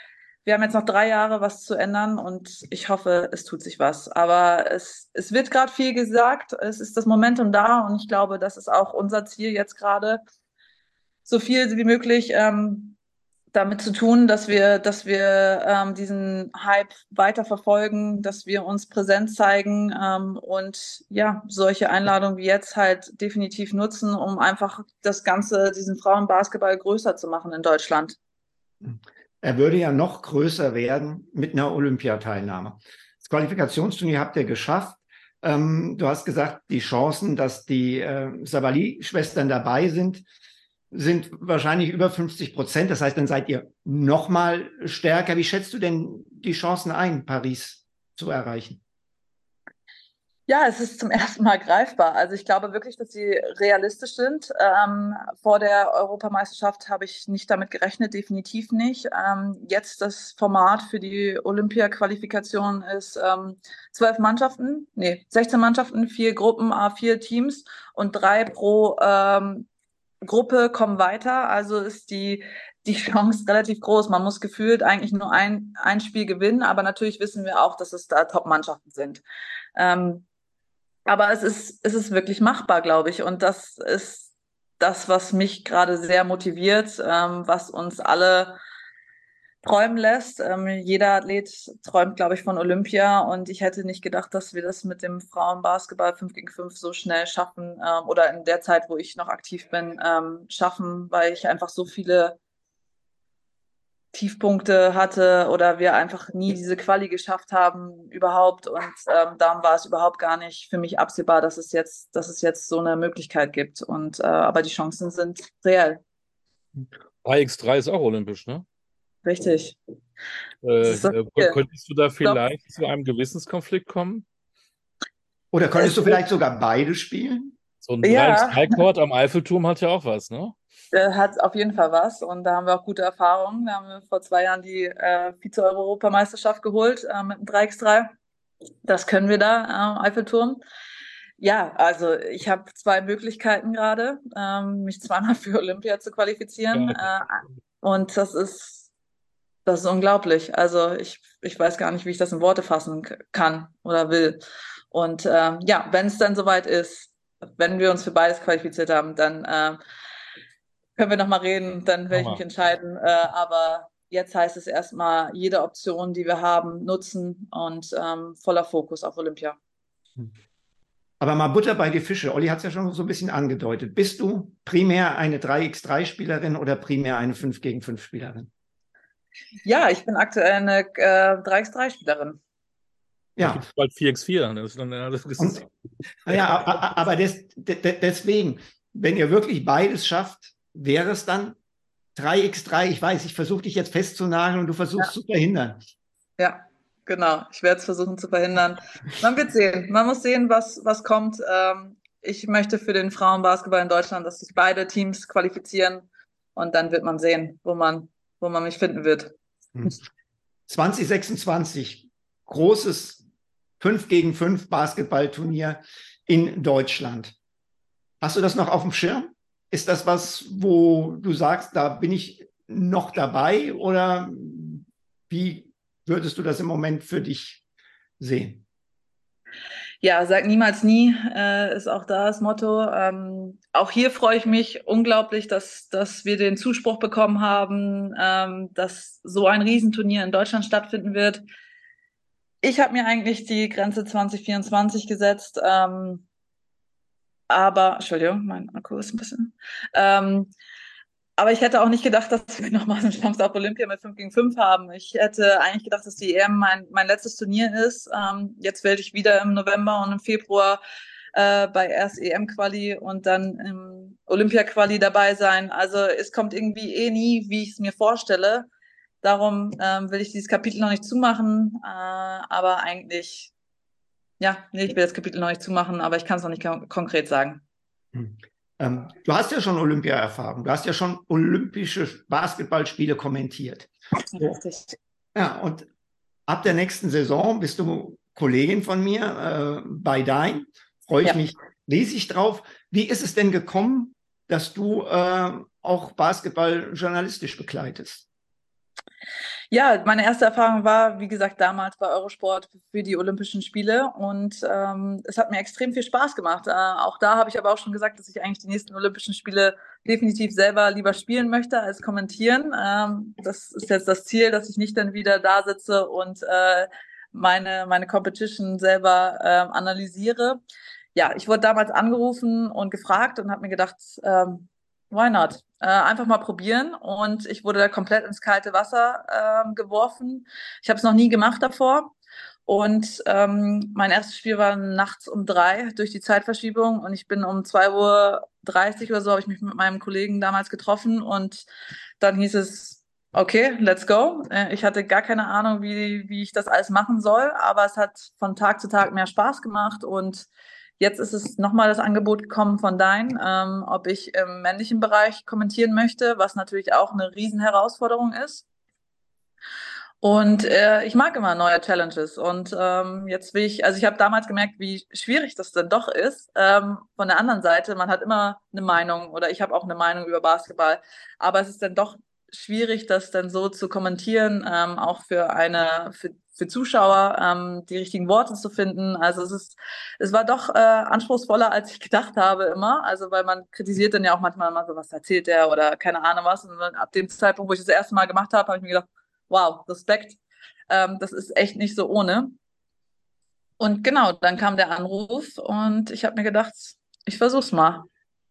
wir haben jetzt noch drei Jahre, was zu ändern und ich hoffe, es tut sich was. Aber es, es wird gerade viel gesagt, es ist das Momentum da und ich glaube, das ist auch unser Ziel jetzt gerade, so viel wie möglich ähm, damit zu tun, dass wir, dass wir ähm, diesen Hype weiter verfolgen, dass wir uns präsent zeigen ähm, und ja, solche Einladungen wie jetzt halt definitiv nutzen, um einfach das Ganze, diesen Frauenbasketball größer zu machen in Deutschland. Er würde ja noch größer werden mit einer Olympiateilnahme. Das Qualifikationsturnier habt ihr geschafft. Ähm, du hast gesagt, die Chancen, dass die äh, Sabali-Schwestern dabei sind, sind wahrscheinlich über fünfzig Prozent. Das heißt, dann seid ihr noch mal stärker. Wie schätzt du denn die Chancen ein, Paris zu erreichen? Ja, es ist zum ersten Mal greifbar. Also ich glaube wirklich, dass sie realistisch sind. Ähm, vor der Europameisterschaft habe ich nicht damit gerechnet, definitiv nicht. Ähm, jetzt das Format für die Olympia-Qualifikation ist ähm, zwölf Mannschaften, nee, sechzehn Mannschaften, vier Gruppen, a vier Teams und drei pro ähm, Gruppe kommen weiter, also ist die, die Chance relativ groß. Man muss gefühlt eigentlich nur ein, ein Spiel gewinnen, aber natürlich wissen wir auch, dass es da Top-Mannschaften sind. Ähm, aber es ist, es ist wirklich machbar, glaube ich. Und das ist das, was mich gerade sehr motiviert, ähm, was uns alle träumen lässt. Ähm, jeder Athlet träumt, glaube ich, von Olympia und ich hätte nicht gedacht, dass wir das mit dem Frauenbasketball fünf gegen fünf so schnell schaffen ähm, oder in der Zeit, wo ich noch aktiv bin, ähm, schaffen, weil ich einfach so viele Tiefpunkte hatte oder wir einfach nie diese Quali geschafft haben überhaupt und ähm, darum war es überhaupt gar nicht für mich absehbar, dass es jetzt, dass es jetzt so eine Möglichkeit gibt und äh, aber die Chancen sind reell. drei gegen drei ist auch olympisch, ne? Richtig. Äh, Das ist so äh, viel. könntest du da vielleicht zu einem Gewissenskonflikt kommen? Oder könntest Es du vielleicht sogar beide spielen? So ein drei Ja. gegen drei Court am Eiffelturm hat ja auch was, ne? Äh, hat auf jeden Fall was und da haben wir auch gute Erfahrungen. Da haben wir vor zwei Jahren die äh, Vize-Europameisterschaft geholt äh, mit dem drei gegen drei. Das können wir da am Eiffelturm. Ja, also ich habe zwei Möglichkeiten gerade, ähm, mich zweimal für Olympia zu qualifizieren. Ja. Äh, und das ist, das ist unglaublich. Also ich, ich weiß gar nicht, wie ich das in Worte fassen k- kann oder will. Und ähm, ja, wenn es dann soweit ist, wenn wir uns für beides qualifiziert haben, dann äh, können wir nochmal reden, dann werde ich mich Hammer. entscheiden. Äh, aber jetzt heißt es erstmal, jede Option, die wir haben, nutzen und ähm, voller Fokus auf Olympia. Aber mal Butter bei die Fische. Olli hat es ja schon so ein bisschen angedeutet. Bist du primär eine drei gegen drei Spielerin oder primär eine fünf gegen fünf Spielerin? Ja, ich bin aktuell eine äh, drei gegen drei Spielerin. Ja. Ja, Gibt bald vier gegen vier. Das ist dann, ja, das ist, und, ja a- a- aber des, de, de, deswegen, wenn ihr wirklich beides schafft, wäre es dann drei gegen drei. Ich weiß, ich versuche dich jetzt festzunageln und du versuchst Ja. zu verhindern. Ja, genau. Ich werde es versuchen zu verhindern. Man wird sehen. Man muss sehen, was, was kommt. Ähm, ich möchte für den Frauenbasketball in Deutschland, dass sich beide Teams qualifizieren und dann wird man sehen, wo man, wo man mich finden wird. zwanzig sechsundzwanzig, großes fünf gegen fünf Basketballturnier in Deutschland. Hast du das noch auf dem Schirm? Ist das was, wo du sagst, da bin ich noch dabei oder wie würdest du das im Moment für dich sehen? Ja, sag niemals nie, äh, ist auch da das Motto. Ähm, auch hier freue ich mich unglaublich, dass, dass wir den Zuspruch bekommen haben, ähm, dass so ein Riesenturnier in Deutschland stattfinden wird. Ich habe mir eigentlich die Grenze zwanzig vierundzwanzig gesetzt, ähm, aber, Entschuldigung, mein Akku ist ein bisschen. Ähm, aber ich hätte auch nicht gedacht, dass wir nochmal eine Chance auf Olympia mit fünf gegen fünf haben. Ich hätte eigentlich gedacht, dass die E M mein, mein letztes Turnier ist. Ähm, jetzt werde ich wieder im November und im Februar äh, bei erst E M-Quali und dann im Olympia-Quali dabei sein. Also es kommt irgendwie eh nie, wie ich es mir vorstelle. Darum ähm, will ich dieses Kapitel noch nicht zumachen. Äh, aber eigentlich, ja, nee, ich will das Kapitel noch nicht zumachen, aber ich kann es noch nicht kon- konkret sagen. Hm. Ähm, du hast ja schon Olympia-Erfahrung, du hast ja schon olympische Basketballspiele kommentiert. Richtig. Ja, und ab der nächsten Saison bist du Kollegin von mir äh, bei Dein. Freue ich Ja. mich riesig drauf. Wie ist es denn gekommen, dass du äh, auch Basketball journalistisch begleitest? Ja, meine erste Erfahrung war, wie gesagt, damals bei Eurosport für die Olympischen Spiele und ähm, es hat mir extrem viel Spaß gemacht. Äh, auch da habe ich aber auch schon gesagt, dass ich eigentlich die nächsten Olympischen Spiele definitiv selber lieber spielen möchte als kommentieren. Ähm, das ist jetzt das Ziel, dass ich nicht dann wieder da sitze und äh, meine, meine Competition selber ähm, analysiere. Ja, ich wurde damals angerufen und gefragt und habe mir gedacht, ähm, why not? Äh, einfach mal probieren. Und ich wurde da komplett ins kalte Wasser ähm, geworfen. Ich habe es noch nie gemacht davor. Und ähm, mein erstes Spiel war nachts um drei durch die Zeitverschiebung. Und ich bin um zwei Uhr dreißig oder so, habe ich mich mit meinem Kollegen damals getroffen. Und dann hieß es, okay, let's go. Äh, ich hatte gar keine Ahnung, wie, wie ich das alles machen soll. Aber es hat von Tag zu Tag mehr Spaß gemacht. Und jetzt ist es nochmal das Angebot gekommen von Dein, ähm, ob ich im männlichen Bereich kommentieren möchte, was natürlich auch eine Riesenherausforderung ist. Und äh, ich mag immer neue Challenges. Und ähm, jetzt will ich, also ich habe damals gemerkt, wie schwierig das denn doch ist. Ähm, von der anderen Seite, man hat immer eine Meinung oder ich habe auch eine Meinung über Basketball. Aber es ist dann doch schwierig, das dann so zu kommentieren, ähm, auch für eine, für, für Zuschauer, ähm, die richtigen Worte zu finden. Also es ist, es war doch äh, anspruchsvoller, als ich gedacht habe immer. Also weil man kritisiert dann ja auch manchmal immer so, was erzählt der oder keine Ahnung was. Und ab dem Zeitpunkt, wo ich das erste Mal gemacht habe, habe ich mir gedacht, wow, Respekt. Ähm, das ist echt nicht so ohne. Und genau, dann kam der Anruf und ich habe mir gedacht, ich versuch's mal.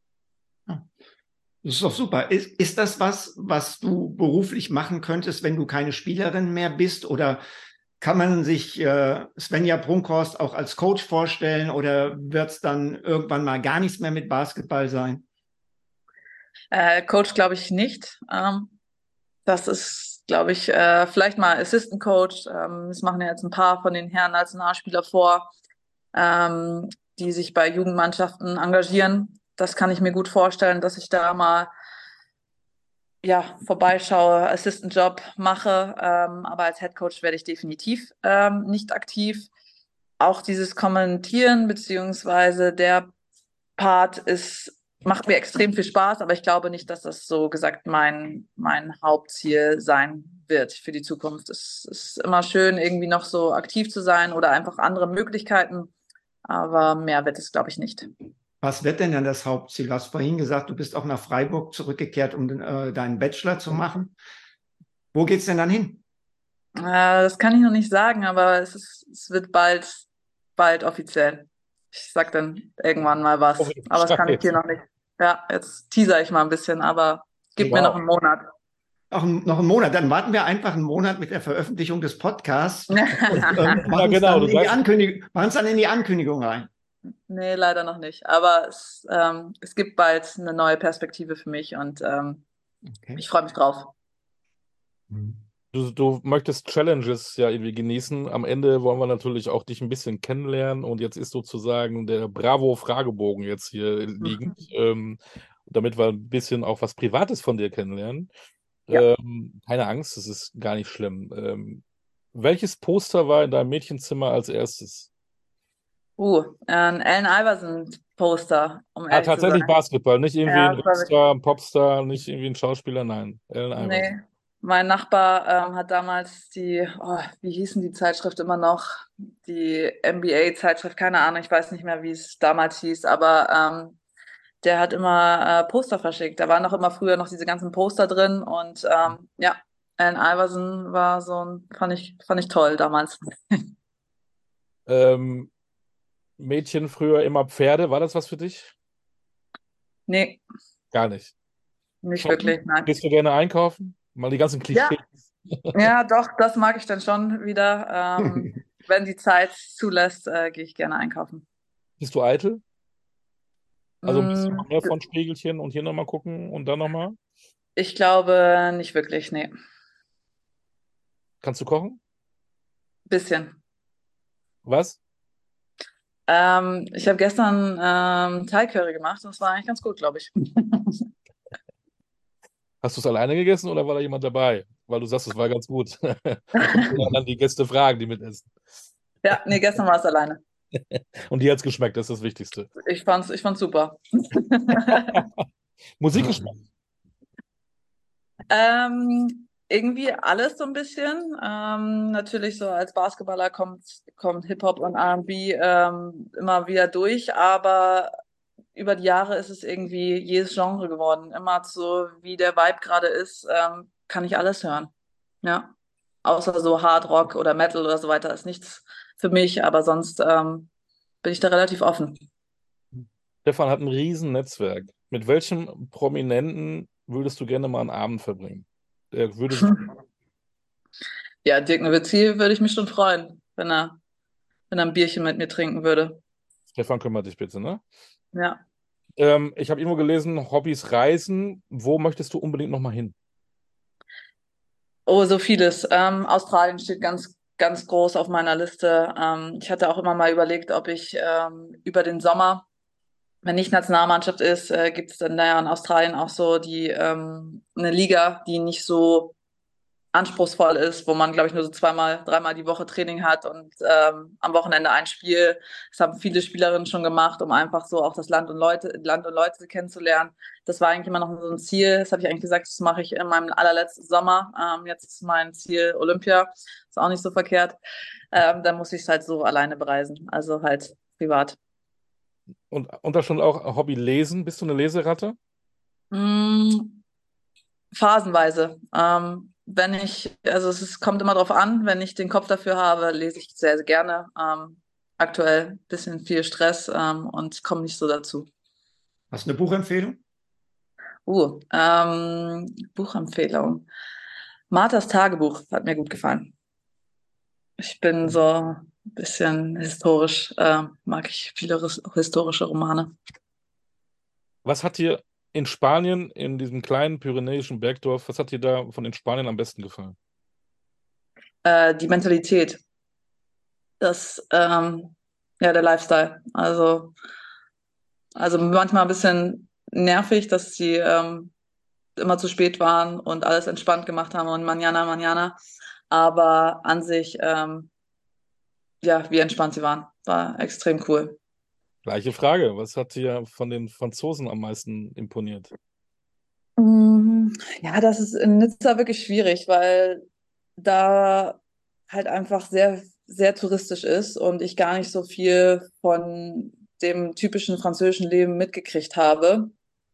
Das ist doch super. Ist, ist das was, was du beruflich machen könntest, wenn du keine Spielerin mehr bist? Oder kann man sich äh, Svenja Brunkhorst auch als Coach vorstellen? Oder wird es dann irgendwann mal gar nichts mehr mit Basketball sein? Äh, Coach glaube ich nicht. Ähm, das ist, glaube ich, äh, vielleicht mal Assistant Coach. Ähm, das machen ja jetzt ein paar von den Herren Nationalspieler vor, ähm, die sich bei Jugendmannschaften engagieren. Das kann ich mir gut vorstellen, dass ich da mal ja, vorbeischaue, Assistant-Job mache, ähm, aber als Head Coach werde ich definitiv ähm, nicht aktiv. Auch dieses Kommentieren beziehungsweise der Part ist, macht mir extrem viel Spaß, aber ich glaube nicht, dass das so gesagt mein, mein Hauptziel sein wird für die Zukunft. Es ist immer schön, irgendwie noch so aktiv zu sein oder einfach andere Möglichkeiten, aber mehr wird es, glaube ich, nicht. Was wird denn dann das Hauptziel? Du hast vorhin gesagt, du bist auch nach Freiburg zurückgekehrt, um äh, deinen Bachelor zu machen. Wo geht's denn dann hin? Äh, das kann ich noch nicht sagen, aber es ist, es wird bald, bald offiziell. Ich sag dann irgendwann mal was, Oh, aber das kann ich jetzt. dir noch nicht. Ja, jetzt teaser ich mal ein bisschen, aber gib Wow. mir noch einen Monat. Auch noch einen Monat. Dann warten wir einfach einen Monat mit der Veröffentlichung des Podcasts und ähm, machen Ja, genau, es du dann, in die sagst- Ankündigung- machen es dann in die Ankündigung rein. Nee, leider noch nicht. Aber es, ähm, es gibt bald eine neue Perspektive für mich und ähm, Okay. ich freue mich drauf. Du, du möchtest Challenges ja irgendwie genießen. Am Ende wollen wir natürlich auch dich ein bisschen kennenlernen und jetzt ist sozusagen der Bravo-Fragebogen jetzt hier liegend, ähm, damit wir ein bisschen auch was Privates von dir kennenlernen. Ja. Ähm, keine Angst, es ist gar nicht schlimm. Ähm, welches Poster war in deinem Mädchenzimmer als erstes? Uh, ein Allen Iverson-Poster, um Ah, ehrlich zu tatsächlich sein. Basketball, nicht irgendwie Ja, ein das war Rockstar, ein Popstar, nicht irgendwie ein Schauspieler, nein. Allen Iverson. Nee, mein Nachbar ähm, hat damals die, oh, wie hießen die Zeitschrift immer noch? Die N B A-Zeitschrift, keine Ahnung, ich weiß nicht mehr, wie es damals hieß, aber ähm, der hat immer äh, Poster verschickt. Da waren auch immer früher noch diese ganzen Poster drin und ähm, ja, Allen Iverson war so ein, fand ich, fand ich toll damals. Ähm, Mädchen früher immer Pferde, war das was für dich? Nee, Gar nicht. nicht Shoppen? wirklich, nein. Gehst du gerne einkaufen? Mal die ganzen Ja, Klischees. ja, doch, das mag ich dann schon wieder. Ähm, wenn die Zeit zulässt, äh, gehe ich gerne einkaufen. Bist du eitel? Also ein bisschen Mm, mehr von Spiegelchen und hier nochmal gucken und dann nochmal? Ich glaube nicht wirklich, nee. Kannst du kochen? Bisschen. Was? Ähm, ich habe gestern ähm, Thai Curry gemacht und das war eigentlich ganz gut, glaube ich. Hast du es alleine gegessen oder war da jemand dabei? Weil du sagst, es war ganz gut. Dann die Gäste fragen, die mitessen. Ja, nee, gestern war es alleine. Und dir hat es geschmeckt, das ist das Wichtigste. Ich fand's, ich fand's super. Musikgeschmack. Ähm, irgendwie alles so ein bisschen. Ähm, natürlich so als Basketballer kommt, kommt Hip-Hop und R und B ähm, immer wieder durch, aber über die Jahre ist es irgendwie jedes Genre geworden. Immer so, wie der Vibe gerade ist, ähm, kann ich alles hören. Ja. Außer so Hard Rock oder Metal oder so weiter ist nichts für mich, aber sonst ähm, bin ich da relativ offen. Stefan hat ein riesen Netzwerk. Mit welchem Prominenten würdest du gerne mal einen Abend verbringen? Der würde sich Ja, Dirk Nowitzki würde ich mich schon freuen, wenn er, wenn er ein Bierchen mit mir trinken würde. Stefan, kümmere dich bitte, ne? Ja. Ähm, ich habe irgendwo gelesen, Hobbys Reisen. Wo möchtest du unbedingt nochmal hin? Oh, so vieles. Ähm, Australien steht ganz, ganz groß auf meiner Liste. Ähm, ich hatte auch immer mal überlegt, ob ich ähm, über den Sommer, wenn nicht Nationalmannschaft ist, äh, gibt es dann da ja in Australien auch so die ähm, eine Liga, die nicht so anspruchsvoll ist, wo man, glaube ich, nur so zweimal, dreimal die Woche Training hat und ähm, am Wochenende ein Spiel. Das haben viele Spielerinnen schon gemacht, um einfach so auch das Land und Leute, Land und Leute kennenzulernen. Das war eigentlich immer noch so ein Ziel. Das habe ich eigentlich gesagt, das mache ich in meinem allerletzten Sommer. Ähm, jetzt ist mein Ziel Olympia. Ist auch nicht so verkehrt. Ähm, dann muss ich es halt so alleine bereisen, also halt privat. Und, und da schon auch Hobby Lesen. Bist du eine Leseratte? Mm, phasenweise. Ähm, wenn ich, also es ist, kommt immer drauf an, wenn ich den Kopf dafür habe, lese ich sehr, sehr gerne. Ähm, aktuell ein bisschen viel Stress ähm, und komme nicht so dazu. Hast du eine Buchempfehlung? Uh, ähm, Buchempfehlung. Marthas Tagebuch hat mir gut gefallen. Ich bin so ein bisschen historisch, äh, mag ich viele ris- historische Romane. Was hat dir in Spanien, in diesem kleinen pyrenäischen Bergdorf, was hat dir da von den Spaniern am besten gefallen? Äh, die Mentalität, das, ähm, ja, der Lifestyle. Also, also manchmal ein bisschen nervig, dass sie ähm, immer zu spät waren und alles entspannt gemacht haben und manana, manana. Aber an sich, ähm, ja, wie entspannt sie waren. War extrem cool. Gleiche Frage. Was hat dir von den Franzosen am meisten imponiert? Mm, Ja, das ist in Nizza wirklich schwierig, weil da halt einfach sehr, sehr touristisch ist und ich gar nicht so viel von dem typischen französischen Leben mitgekriegt habe.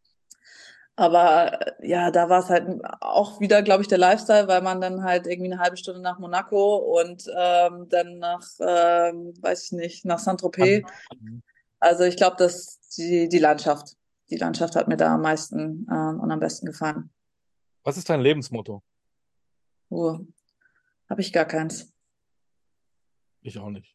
Aber äh, ja, da war es halt auch wieder, glaube ich, der Lifestyle, weil man dann halt irgendwie eine halbe Stunde nach Monaco und ähm, dann nach, ähm, weiß ich nicht, nach Saint-Tropez. Also ich glaube, dass die, die Landschaft, die Landschaft hat mir da am meisten ähm, und am besten gefallen. Was ist dein Lebensmotto? Uh, habe ich gar keins. Ich auch nicht.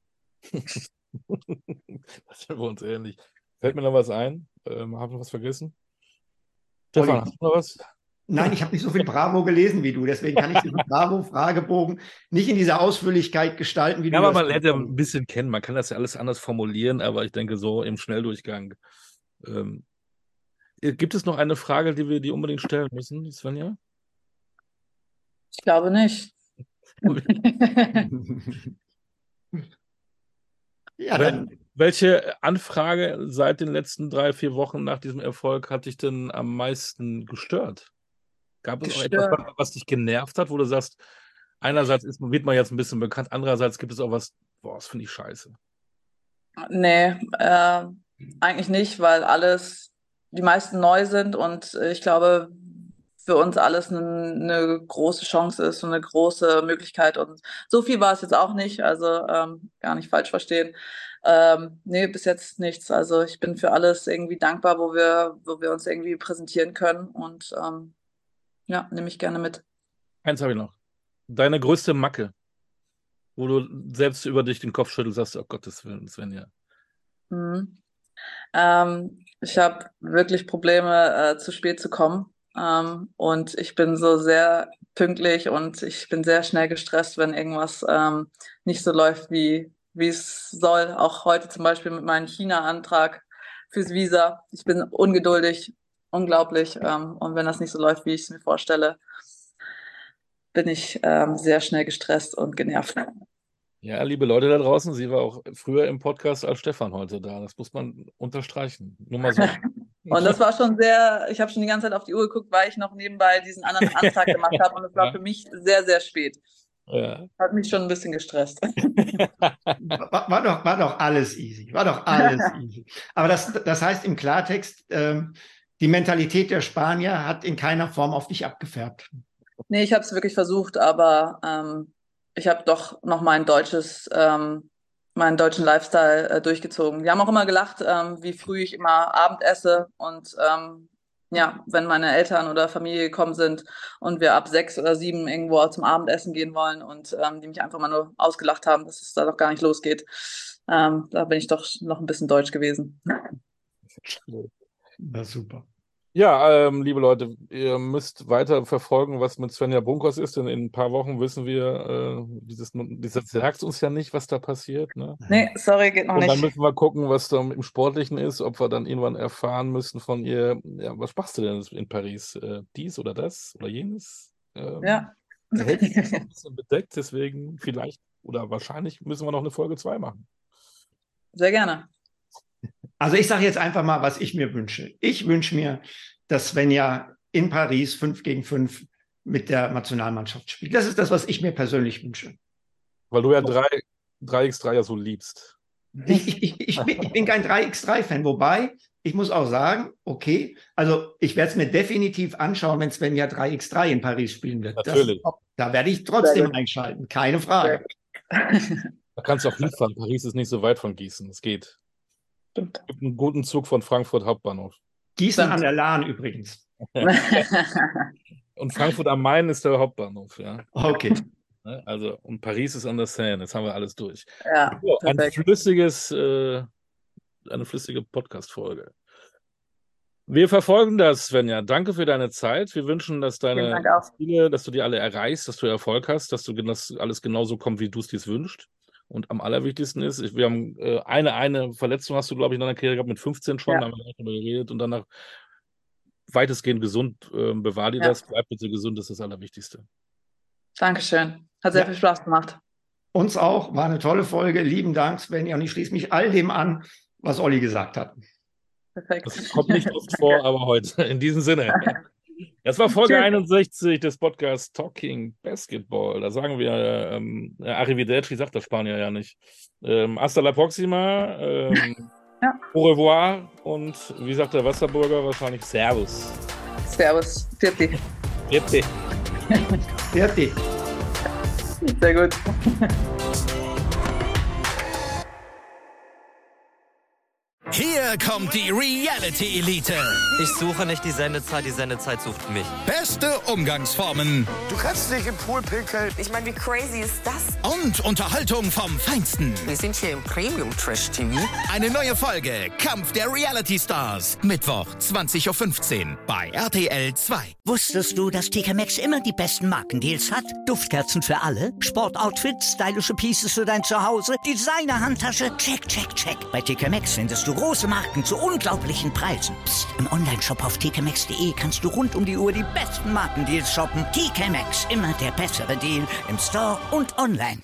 Das sind wir uns ähnlich. Fällt mir noch was ein? Ähm, habe ich noch was vergessen? Stefan, Olli, hast du noch was? nein, ich habe nicht so viel Bravo gelesen wie du, deswegen kann ich diesen Bravo-Fragebogen nicht in dieser Ausführlichkeit gestalten, wie Ja, du aber das man lernt ja tust. ein bisschen kennen. Man kann das ja alles anders formulieren, aber ich denke so im Schnelldurchgang. Ähm, gibt es noch eine Frage, die wir dir unbedingt stellen müssen, Svenja? Ich glaube nicht. Ja, Wel dann welche Anfrage seit den letzten drei, vier Wochen nach diesem Erfolg hat dich denn am meisten gestört? Gab es auch etwas, Gestört. was dich genervt hat, wo du sagst, einerseits ist, wird man jetzt ein bisschen bekannt, andererseits gibt es auch was, boah, das finde ich scheiße. Nee, äh, eigentlich nicht, weil alles, die meisten neu sind und äh, ich glaube, für uns alles eine, eine große Chance ist und eine große Möglichkeit. Und so viel war es jetzt auch nicht, also ähm, gar nicht falsch verstehen. Ähm, nee, bis jetzt nichts. Also ich bin für alles irgendwie dankbar, wo wir, wo wir uns irgendwie präsentieren können und ähm, ja, nehme ich gerne mit. Eins habe ich noch. Deine größte Macke, wo du selbst über dich den Kopf schüttelst, sagst, oh Gottes Willen, Svenja. Mhm. Ähm, ich habe wirklich Probleme, äh, zu spät zu kommen. Ähm, und ich bin so sehr pünktlich und ich bin sehr schnell gestresst, wenn irgendwas ähm, nicht so läuft, wie, wie es soll. Auch heute zum Beispiel mit meinem China-Antrag fürs Visa. Ich bin ungeduldig, unglaublich. Ähm, und wenn das nicht so läuft, wie ich es mir vorstelle, bin ich ähm, sehr schnell gestresst und genervt. Ja, liebe Leute da draußen, sie war auch früher im Podcast als Stefan heute da. Das muss man unterstreichen. Nur mal so. Und das war schon sehr, ich habe schon die ganze Zeit auf die Uhr geguckt, weil ich noch nebenbei diesen anderen Antrag gemacht habe. Und es war Ja. für mich sehr, sehr spät. Ja. Hat mich schon ein bisschen gestresst. War, war, doch, war doch alles easy. War doch alles easy. Aber das, das heißt im Klartext, ähm, die Mentalität der Spanier hat in keiner Form auf dich abgefärbt. Nee, ich habe es wirklich versucht, aber ähm, ich habe doch noch mein deutsches, ähm, meinen deutschen Lifestyle äh, durchgezogen. Die haben auch immer gelacht, ähm, wie früh ich immer Abend esse und ähm, ja, wenn meine Eltern oder Familie gekommen sind und wir ab sechs oder sieben irgendwo zum Abendessen gehen wollen und ähm, die mich einfach mal nur ausgelacht haben, dass es da doch gar nicht losgeht. Ähm, da bin ich doch noch ein bisschen deutsch gewesen. Na super. Ja, ähm, liebe Leute, ihr müsst weiter verfolgen, was mit Svenja Bunkers ist, denn in ein paar Wochen wissen wir, äh, dieses, dieses sagt uns ja nicht, was da passiert. Ne? Nee, sorry, geht noch Und dann nicht. müssen wir gucken, was da im Sportlichen ist, ob wir dann irgendwann erfahren müssen von ihr, ja, was machst du denn in Paris? Äh, dies oder das oder jenes? Ähm, Ja. da hält sich noch ein bisschen bedeckt, deswegen vielleicht oder wahrscheinlich müssen wir noch eine Folge zwei machen. Sehr gerne. Also ich sage jetzt einfach mal, was ich mir wünsche. Ich wünsche mir, dass Svenja in Paris fünf gegen fünf mit der Nationalmannschaft spielt. Das ist das, was ich mir persönlich wünsche. Weil du ja drei drei gegen drei ja so liebst. Ich, ich, ich, ich, bin, ich bin kein drei gegen drei Fan, wobei ich muss auch sagen, okay, also ich werde es mir definitiv anschauen, wenn Svenja drei gegen drei in Paris spielen wird. Natürlich. Das, da werde ich trotzdem einschalten, keine Frage. Da kannst du auch hinfahren. Paris ist nicht so weit von Gießen. Es geht. Stimmt. Es gibt einen guten Zug von Frankfurt Hauptbahnhof. Gießen Stimmt. an der Lahn übrigens. Und Frankfurt am Main ist der Hauptbahnhof, ja. Okay. Also, und Paris ist an der Seine. Jetzt haben wir alles durch. Ja, So, ein perfekt. flüssiges, äh, eine flüssige Podcast-Folge. Wir verfolgen das, Svenja. Danke für deine Zeit. Wir wünschen, dass Vielen deine Dank auch. Ziele, dass du die alle erreichst, dass du Erfolg hast, dass du dass alles genauso kommt, wie du es dir wünschst. Und am allerwichtigsten ist, ich- wir haben äh, eine, eine Verletzung hast du, glaube ich, in deiner Karriere gehabt mit fünfzehn schon, Ja. da haben wir gleich drüber geredet und danach weitestgehend gesund. Äh, bewahr dir Ja. das, bleib bitte gesund, das ist das Allerwichtigste. Dankeschön. Hat sehr Ja. viel Spaß gemacht. Uns auch, war eine tolle Folge. Lieben Dank, Svenja. Und ich schließe mich all dem an, was Olli gesagt hat. Perfekt. Das kommt nicht oft vor, aber heute. In diesem Sinne. Das war Folge Tschüss. einundsechzig des Podcasts Talking Basketball. Da sagen wir, ähm, äh, Arrivederci sagt der Spanier ja nicht. Ähm, hasta la próxima, ähm, Ja. au revoir und wie sagt der Wasserburger wahrscheinlich Servus. Servus. Vierte. Bitte. Fertig. Sehr gut. Hier kommt die Reality Elite. Ich suche nicht die Sendezeit, die Sendezeit sucht mich. Beste Umgangsformen Du kannst dich im Pool pinkeln. Ich meine, wie crazy ist das? und Unterhaltung vom Feinsten. Wir sind hier im Premium Trash T V. Eine neue Folge Kampf der Reality Stars. Mittwoch, zwanzig Uhr fünfzehn bei R T L zwei. Wusstest du, dass T K Maxx immer die besten Markendeals hat? Duftkerzen für alle, Sportoutfits, stylische Pieces für dein Zuhause, Designer-Handtasche, check, check, check. Bei T K Maxx findest du große Marken zu unglaublichen Preisen. Psst. Im Onlineshop auf t k maxx punkt de kannst du rund um die Uhr die besten Markendeals shoppen. T K Maxx, immer der bessere Deal im Store und online.